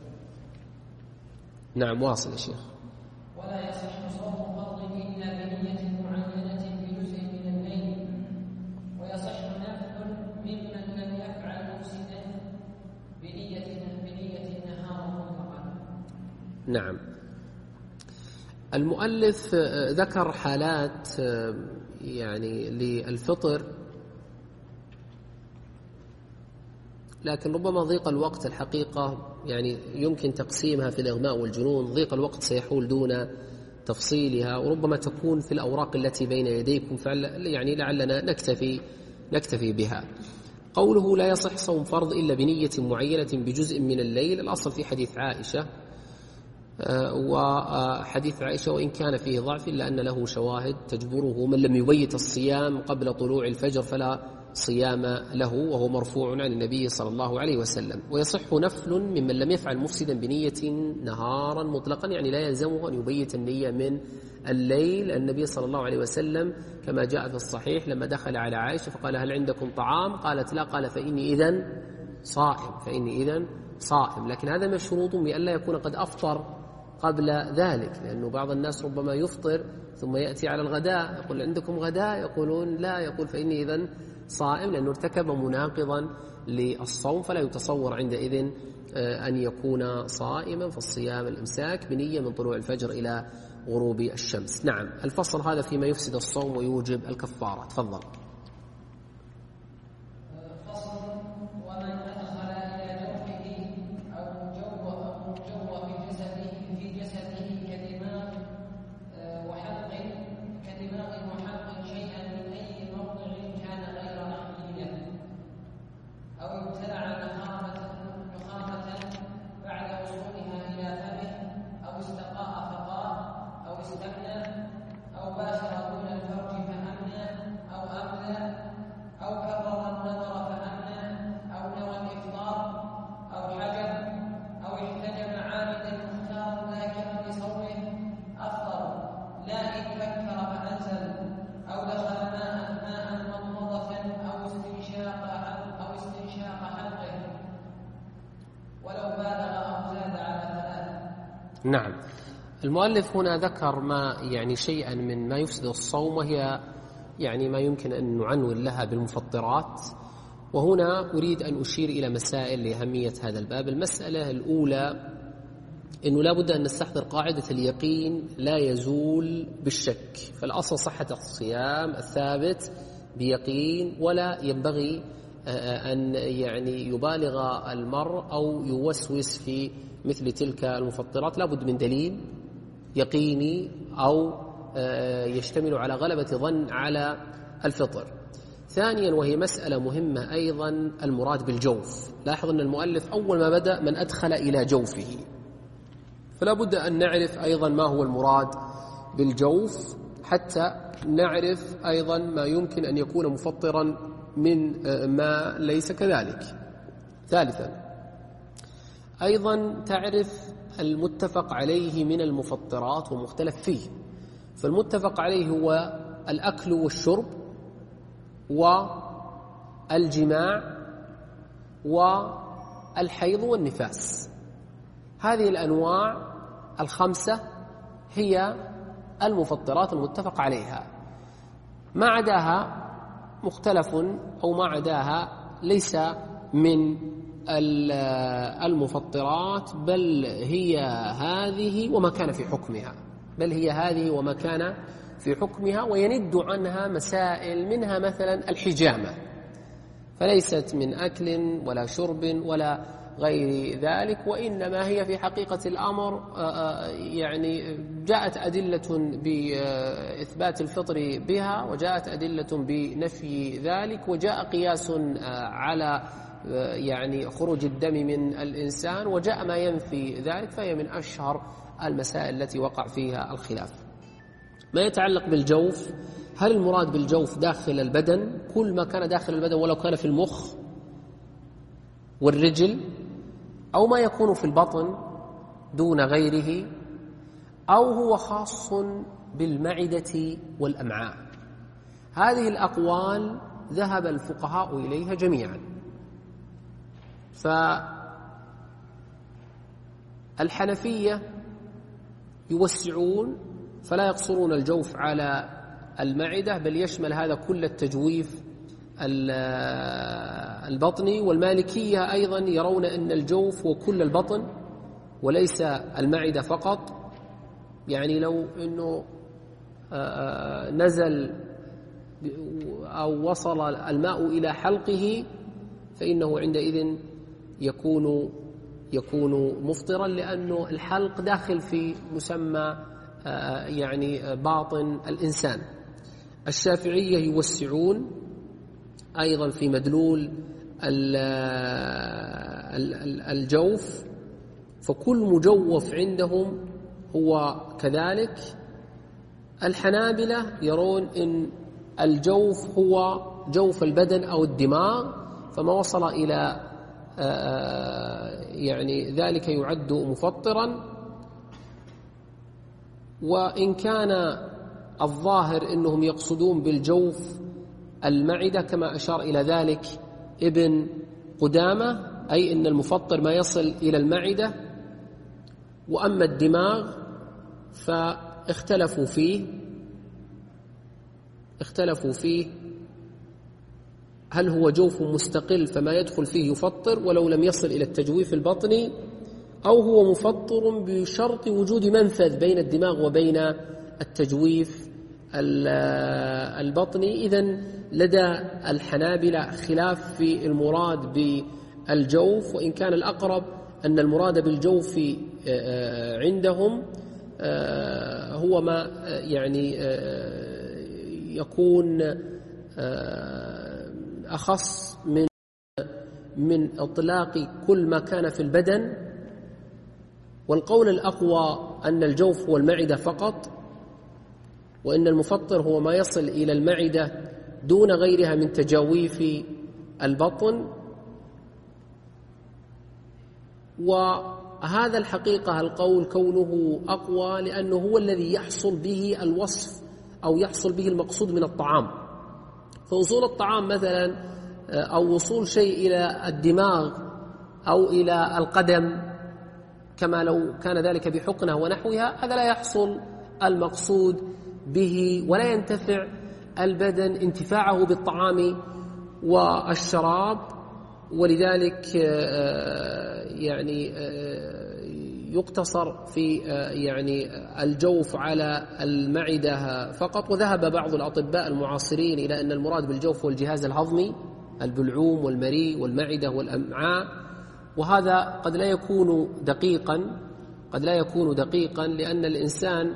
نعم واصل يا شيخ. ولا يصح صوم فرض إلا بنية معينة بجزء من الليل، ويصح نفل ممن لم يفعل مفسدا بنية بنية النهار مطلقا. نعم. المؤلف ذكر حالات يعني للفطر، لكن ربما ضيق الوقت الحقيقة يعني يمكن تقسيمها في الإغماء والجنون، ضيق الوقت سيحول دون تفصيلها، وربما تكون في الأوراق التي بين يديكم، يعني لعلنا نكتفي نكتفي بها. قوله لا يصح صوم فرض إلا بنية معينة بجزء من الليل، الأصل في حديث عائشة، وحديث عائشة وإن كان فيه ضعف إلا أن له شواهد تجبره، من لم يبيت الصيام قبل طلوع الفجر فلا صيام له، وهو مرفوع عن النبي صلى الله عليه وسلم. ويصح نفل ممن لم يفعل مفسدا بنية نهارا مطلقا، يعني لا يلزمه أن يبيت النية من الليل. النبي صلى الله عليه وسلم كما جاء في الصحيح لما دخل على عائشة فقال هل عندكم طعام؟ قالت لا، قال فإني إذن صائم فإني إذن صائم. لكن هذا مشروط بأن لا يكون قد أفطر قبل ذلك، لأنه بعض الناس ربما يفطر ثم يأتي على الغداء يقول عندكم غداء؟ يقولون لا، يقول فإني إذن صائم، لأنه ارتكب مناقضا للصوم، فلا يتصور عندئذ أن يكون صائما. فالصيام الإمساك بنية من طلوع الفجر إلى غروب الشمس. نعم. الفصل هذا فيما يفسد الصوم ويوجب الكفارة. تفضل. نعم. المؤلف هنا ذكر ما يعني شيئا من ما يفسد الصوم، وهي يعني ما يمكن أن نعنون لها بالمفطرات. وهنا أريد أن أشير إلى مسائل لأهمية هذا الباب. المسألة الأولى أنه لا بد أن نستحضر قاعدة اليقين لا يزول بالشك، فالأصل صحة الصيام الثابت بيقين، ولا ينبغي أن يعني يبالغ المرء أو يوسوس في مثل تلك المفطرات، لا بد من دليل يقيني أو يشتمل على غلبة ظن على الفطر. ثانيا، وهي مسألة مهمة أيضا، المراد بالجوف. لاحظ أن المؤلف أول ما بدأ من أدخل إلى جوفه، فلا بد أن نعرف أيضا ما هو المراد بالجوف حتى نعرف أيضا ما يمكن أن يكون مفطرا من ما ليس كذلك. ثالثا، أيضا تعرف المتفق عليه من المفطرات ومختلف فيه. فالمتفق عليه هو الأكل والشرب والجماع والحيض والنفاس. هذه الأنواع الخمسة هي المفطرات المتفق عليها، ما عداها مختلف أو ما عداها ليس من المفطرات، بل هي هذه وما كان في حكمها بل هي هذه وما كان في حكمها ويند عنها مسائل، منها مثلا الحجامة، فليست من أكل ولا شرب ولا غير ذلك، وإنما هي في حقيقة الأمر يعني جاءت أدلة بإثبات الفطر بها، وجاءت أدلة بنفي ذلك، وجاء قياس على يعني خروج الدم من الإنسان، وجاء ما ينفي ذلك، فهي من أشهر المسائل التي وقع فيها الخلاف. ما يتعلق بالجوف، هل المراد بالجوف داخل البدن كل ما كان داخل البدن ولو كان في المخ والرجل، أو ما يكون في البطن دون غيره، أو هو خاص بالمعدة والأمعاء؟ هذه الأقوال ذهب الفقهاء إليها جميعا. فالحنفية يوسعون فلا يقصرون الجوف على المعدة، بل يشمل هذا كل التجويف البطني. والمالكية أيضا يرون أن الجوف هو كل البطن وليس المعدة فقط، يعني لو أنه نزل أو وصل الماء إلى حلقه فإنه عندئذ يكون يكون مفطرا، لأنه الحلق داخل في مسمى يعني باطن الإنسان. الشافعية يوسعون أيضا في مدلول الجوف، فكل مجوف عندهم هو كذلك. الحنابلة يرون أن الجوف هو جوف البدن أو الدماغ، فما وصل إلى يعني ذلك يعد مفطرا. وإن كان الظاهر أنهم يقصدون بالجوف المعدة كما أشار إلى ذلك ابن قدامة، أي أن المفطر ما يصل إلى المعدة. وأما الدماغ فاختلفوا فيه اختلفوا فيه هل هو جوف مستقل فما يدخل فيه يفطر ولو لم يصل إلى التجويف البطني، أو هو مفطر بشرط وجود منفذ بين الدماغ وبين التجويف البطني. إذن لدى الحنابلة خلاف في المراد بالجوف، وإن كان الأقرب أن المراد بالجوف عندهم هو ما يعني يكون أخص من من إطلاق كل ما كان في البدن. والقول الأقوى أن الجوف هو المعدة فقط، وإن المفطر هو ما يصل إلى المعدة دون غيرها من تجاويف البطن. وهذا الحقيقة القول كونه أقوى لأنه هو الذي يحصل به الوصف أو يحصل به المقصود من الطعام. فوصول الطعام مثلا أو وصول شيء إلى الدماغ أو إلى القدم كما لو كان ذلك بحقنة ونحوها، هذا لا يحصل المقصود به ولا ينتفع البدن انتفاعه بالطعام والشراب. ولذلك يعني يقتصر في يعني الجوف على المعدة فقط. وذهب بعض الأطباء المعاصرين إلى أن المراد بالجوف هو الجهاز الهضمي، البلعوم والمريء والمعدة والأمعاء. وهذا قد لا يكون دقيقا قد لا يكون دقيقا لأن الإنسان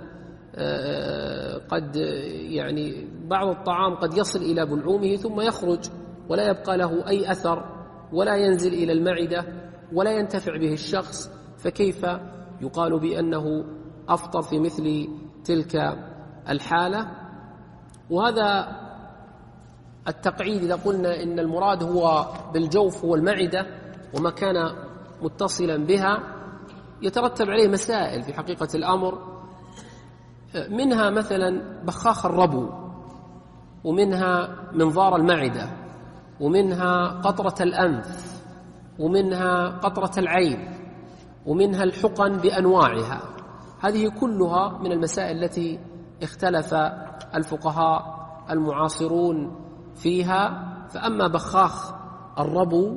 قد يعني بعض الطعام قد يصل إلى بلعومه ثم يخرج ولا يبقى له أي أثر ولا ينزل إلى المعدة ولا ينتفع به الشخص، فكيف يقال بأنه أفطر في مثل تلك الحالة؟ وهذا التقعيد إذا قلنا إن المراد هو بالجوف هو المعدة وما كان متصلا بها يترتب عليه مسائل في حقيقة الأمر، منها مثلا بخاخ الربو، ومنها منظار المعدة، ومنها قطرة الأنف، ومنها قطرة العين، ومنها الحقن بأنواعها. هذه كلها من المسائل التي اختلف الفقهاء المعاصرون فيها. فأما بخاخ الربو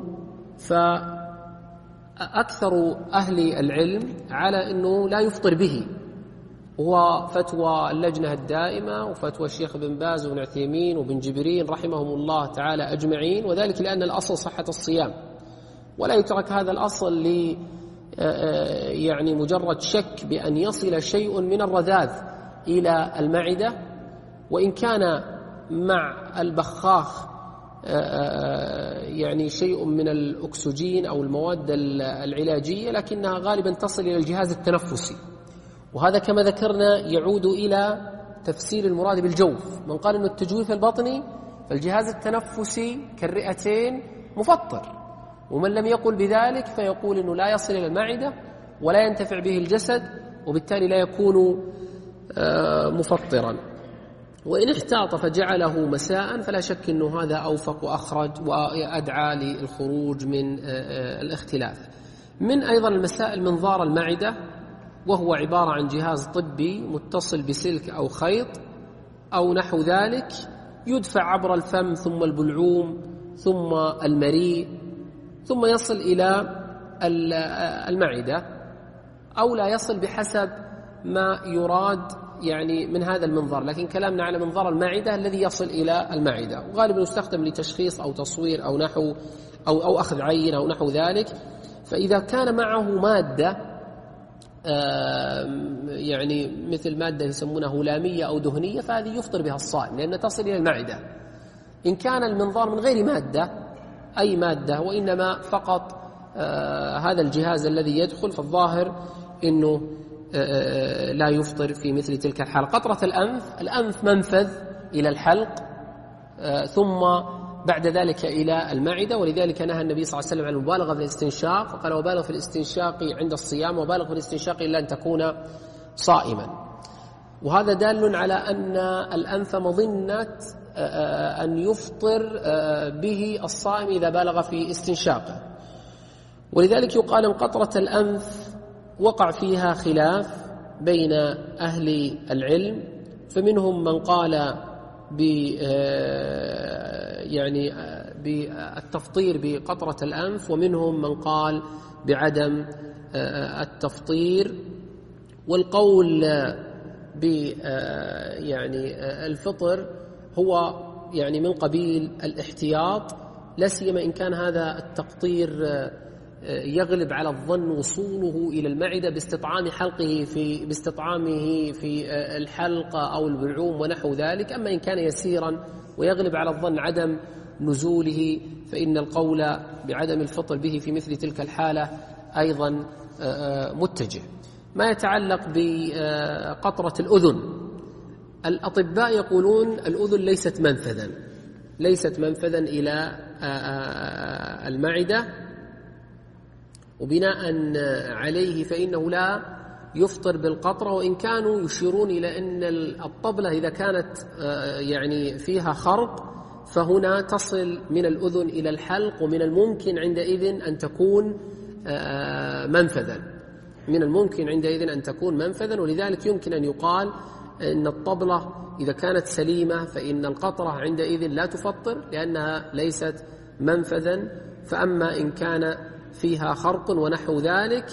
فأكثر أهل العلم على أنه لا يفطر به، وهو فتوى اللجنة الدائمة وفتوى الشيخ بن باز وابن عثيمين وابن جبرين رحمهم الله تعالى أجمعين، وذلك لأن الأصل صحة الصيام، ولا يترك هذا الأصل ل يعني مجرد شك بأن يصل شيء من الرذاذ إلى المعدة. وإن كان مع البخاخ يعني شيء من الأكسجين أو المواد العلاجية، لكنها غالبا تصل إلى الجهاز التنفسي، وهذا كما ذكرنا يعود إلى تفسير المراد بالجوف. من قال أن التجويف البطني فالجهاز التنفسي كالرئتين مفطر، ومن لم يقل بذلك فيقول أنه لا يصل إلى المعدة ولا ينتفع به الجسد، وبالتالي لا يكون مفطرا. وإن احتاط فجعله مساء فلا شك أنه هذا أوفق وأخرج وأدعى للخروج من الاختلاف. من أيضا المسائل منظار المعدة، وهو عبارة عن جهاز طبي متصل بسلك أو خيط أو نحو ذلك، يدفع عبر الفم ثم البلعوم ثم المريء ثم يصل إلى المعدة، أو لا يصل بحسب ما يراد يعني من هذا المنظار، لكن كلامنا على منظار المعدة الذي يصل إلى المعدة، وغالبا يستخدم لتشخيص أو تصوير أو نحو أو أو أخذ عين أو نحو ذلك. فإذا كان معه مادة يعني مثل مادة يسمونها هلامية أو دهنية فهذه يفطر بها الصائم لأنها تصل إلى المعدة. إن كان المنظار من غير مادة أي مادة وإنما فقط هذا الجهاز الذي يدخل، فالظاهر أنه لا يفطر في مثل تلك الحالة. قطرة الأنف، الأنف منفذ إلى الحلق ثم بعد ذلك إلى المعدة، ولذلك نهى النبي صلى الله عليه وسلم عن المبالغة في الاستنشاق، فقال وبالغ في الاستنشاق عند الصيام وبالغ في الاستنشاق إلا أن تكون صائما. وهذا دال على أن الأنف مظنة أن يفطر به الصائم إذا بالغ في استنشاقه. ولذلك يقال أن قطرة الأنف وقع فيها خلاف بين أهل العلم، فمنهم من قال ب يعني بالتفطير بقطرة الأنف، ومنهم من قال بعدم التفطير. والقول ب يعني الفطر هو يعني من قبيل الاحتياط، لا سيما إن كان هذا التقطير يغلب على الظن وصوله إلى المعدة باستطعام حلقه في باستطعامه في الحلق أو البلعوم ونحو ذلك. أما إن كان يسيرا ويغلب على الظن عدم نزوله فإن القول بعدم الفطر به في مثل تلك الحالة أيضا متجه. ما يتعلق بقطرة الأذن، الأطباء يقولون الأذن ليست منفذا ليست منفذا إلى المعدة، وبناء عليه فإنه لا يفطر بالقطرة، وإن كانوا يشيرون إلى أن الطبلة إذا كانت يعني فيها خرق فهنا تصل من الأذن إلى الحلق، ومن الممكن عندئذ أن تكون منفذا من الممكن عندئذ أن تكون منفذا ولذلك يمكن أن يقال أن الطبلة إذا كانت سليمة فإن القطرة عندئذ لا تفطر لأنها ليست منفذا. فأما إن كان فيها خرق ونحو ذلك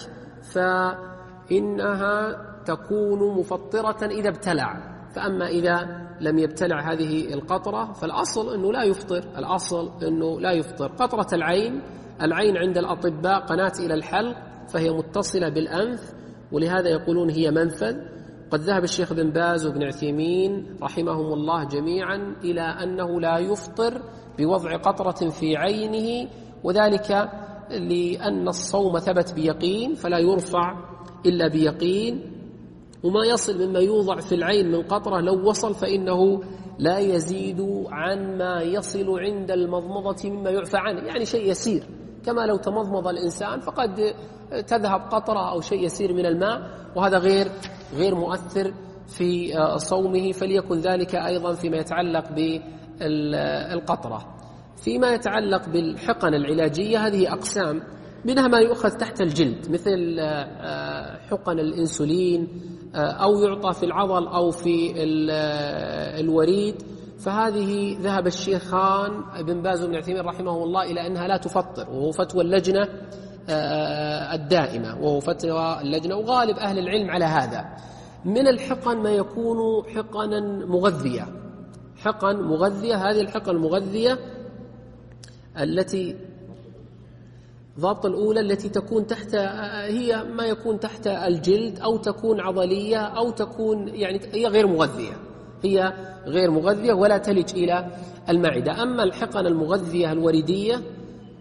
فإنها تكون مفطرة إذا ابتلع. فأما إذا لم يبتلع هذه القطرة فالأصل أنه لا يفطر الأصل أنه لا يفطر. قطرة العين، العين عند الأطباء قناة إلى الحلق فهي متصلة بالأنف، ولهذا يقولون هي منفذ. قد ذهب الشيخ بن باز وابن عثيمين رحمهم الله جميعا إلى أنه لا يفطر بوضع قطرة في عينه، وذلك لأن الصوم ثبت بيقين فلا يرفع إلا بيقين، وما يصل مما يوضع في العين من قطرة لو وصل فإنه لا يزيد عن ما يصل عند المضمضة مما يعفى عنه، يعني شيء يسير، كما لو تمضمض الإنسان فقد تذهب قطرة أو شيء يسير من الماء، وهذا غير غير مؤثر في صومه، فليكن ذلك أيضا فيما يتعلق بالقطرة. فيما يتعلق بالحقن العلاجية هذه أقسام، منها ما يؤخذ تحت الجلد مثل حقن الإنسولين أو يعطى في العضل أو في الوريد، فهذه ذهب الشيخان ابن باز وابن عثيمين رحمه الله إلى أنها لا تفطر، وهو فتوى اللجنة الدائمة وهو فتوى اللجنة، وغالب أهل العلم على هذا. من الحقن ما يكون حقنا مغذية، حقن مغذية. هذه الحقن المغذية التي ضابط الأولى التي تكون تحت، هي ما يكون تحت الجلد أو تكون عضلية أو تكون يعني هي غير مغذية، هي غير مغذية ولا تلج إلى المعدة. أما الحقن المغذية الوريدية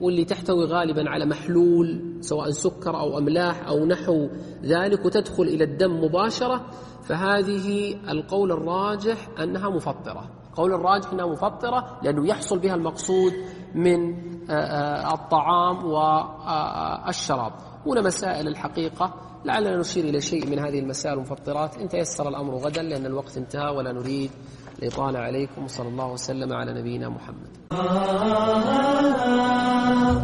واللي تحتوي غالبا على محلول سواء سكر أو أملاح أو نحو ذلك وتدخل إلى الدم مباشرة، فهذه القول الراجح أنها مفطرة. قول الراجح أنها مفطرة لأنه يحصل بها المقصود من الطعام والشراب. هنا مسائل الحقيقة لعلنا نشير إلى شيء من هذه المسائل المفطرات إن تيسر الأمر غدا، لأن الوقت انتهى ولا نريد الإطالة عليكم. صلى الله وسلم على نبينا محمد.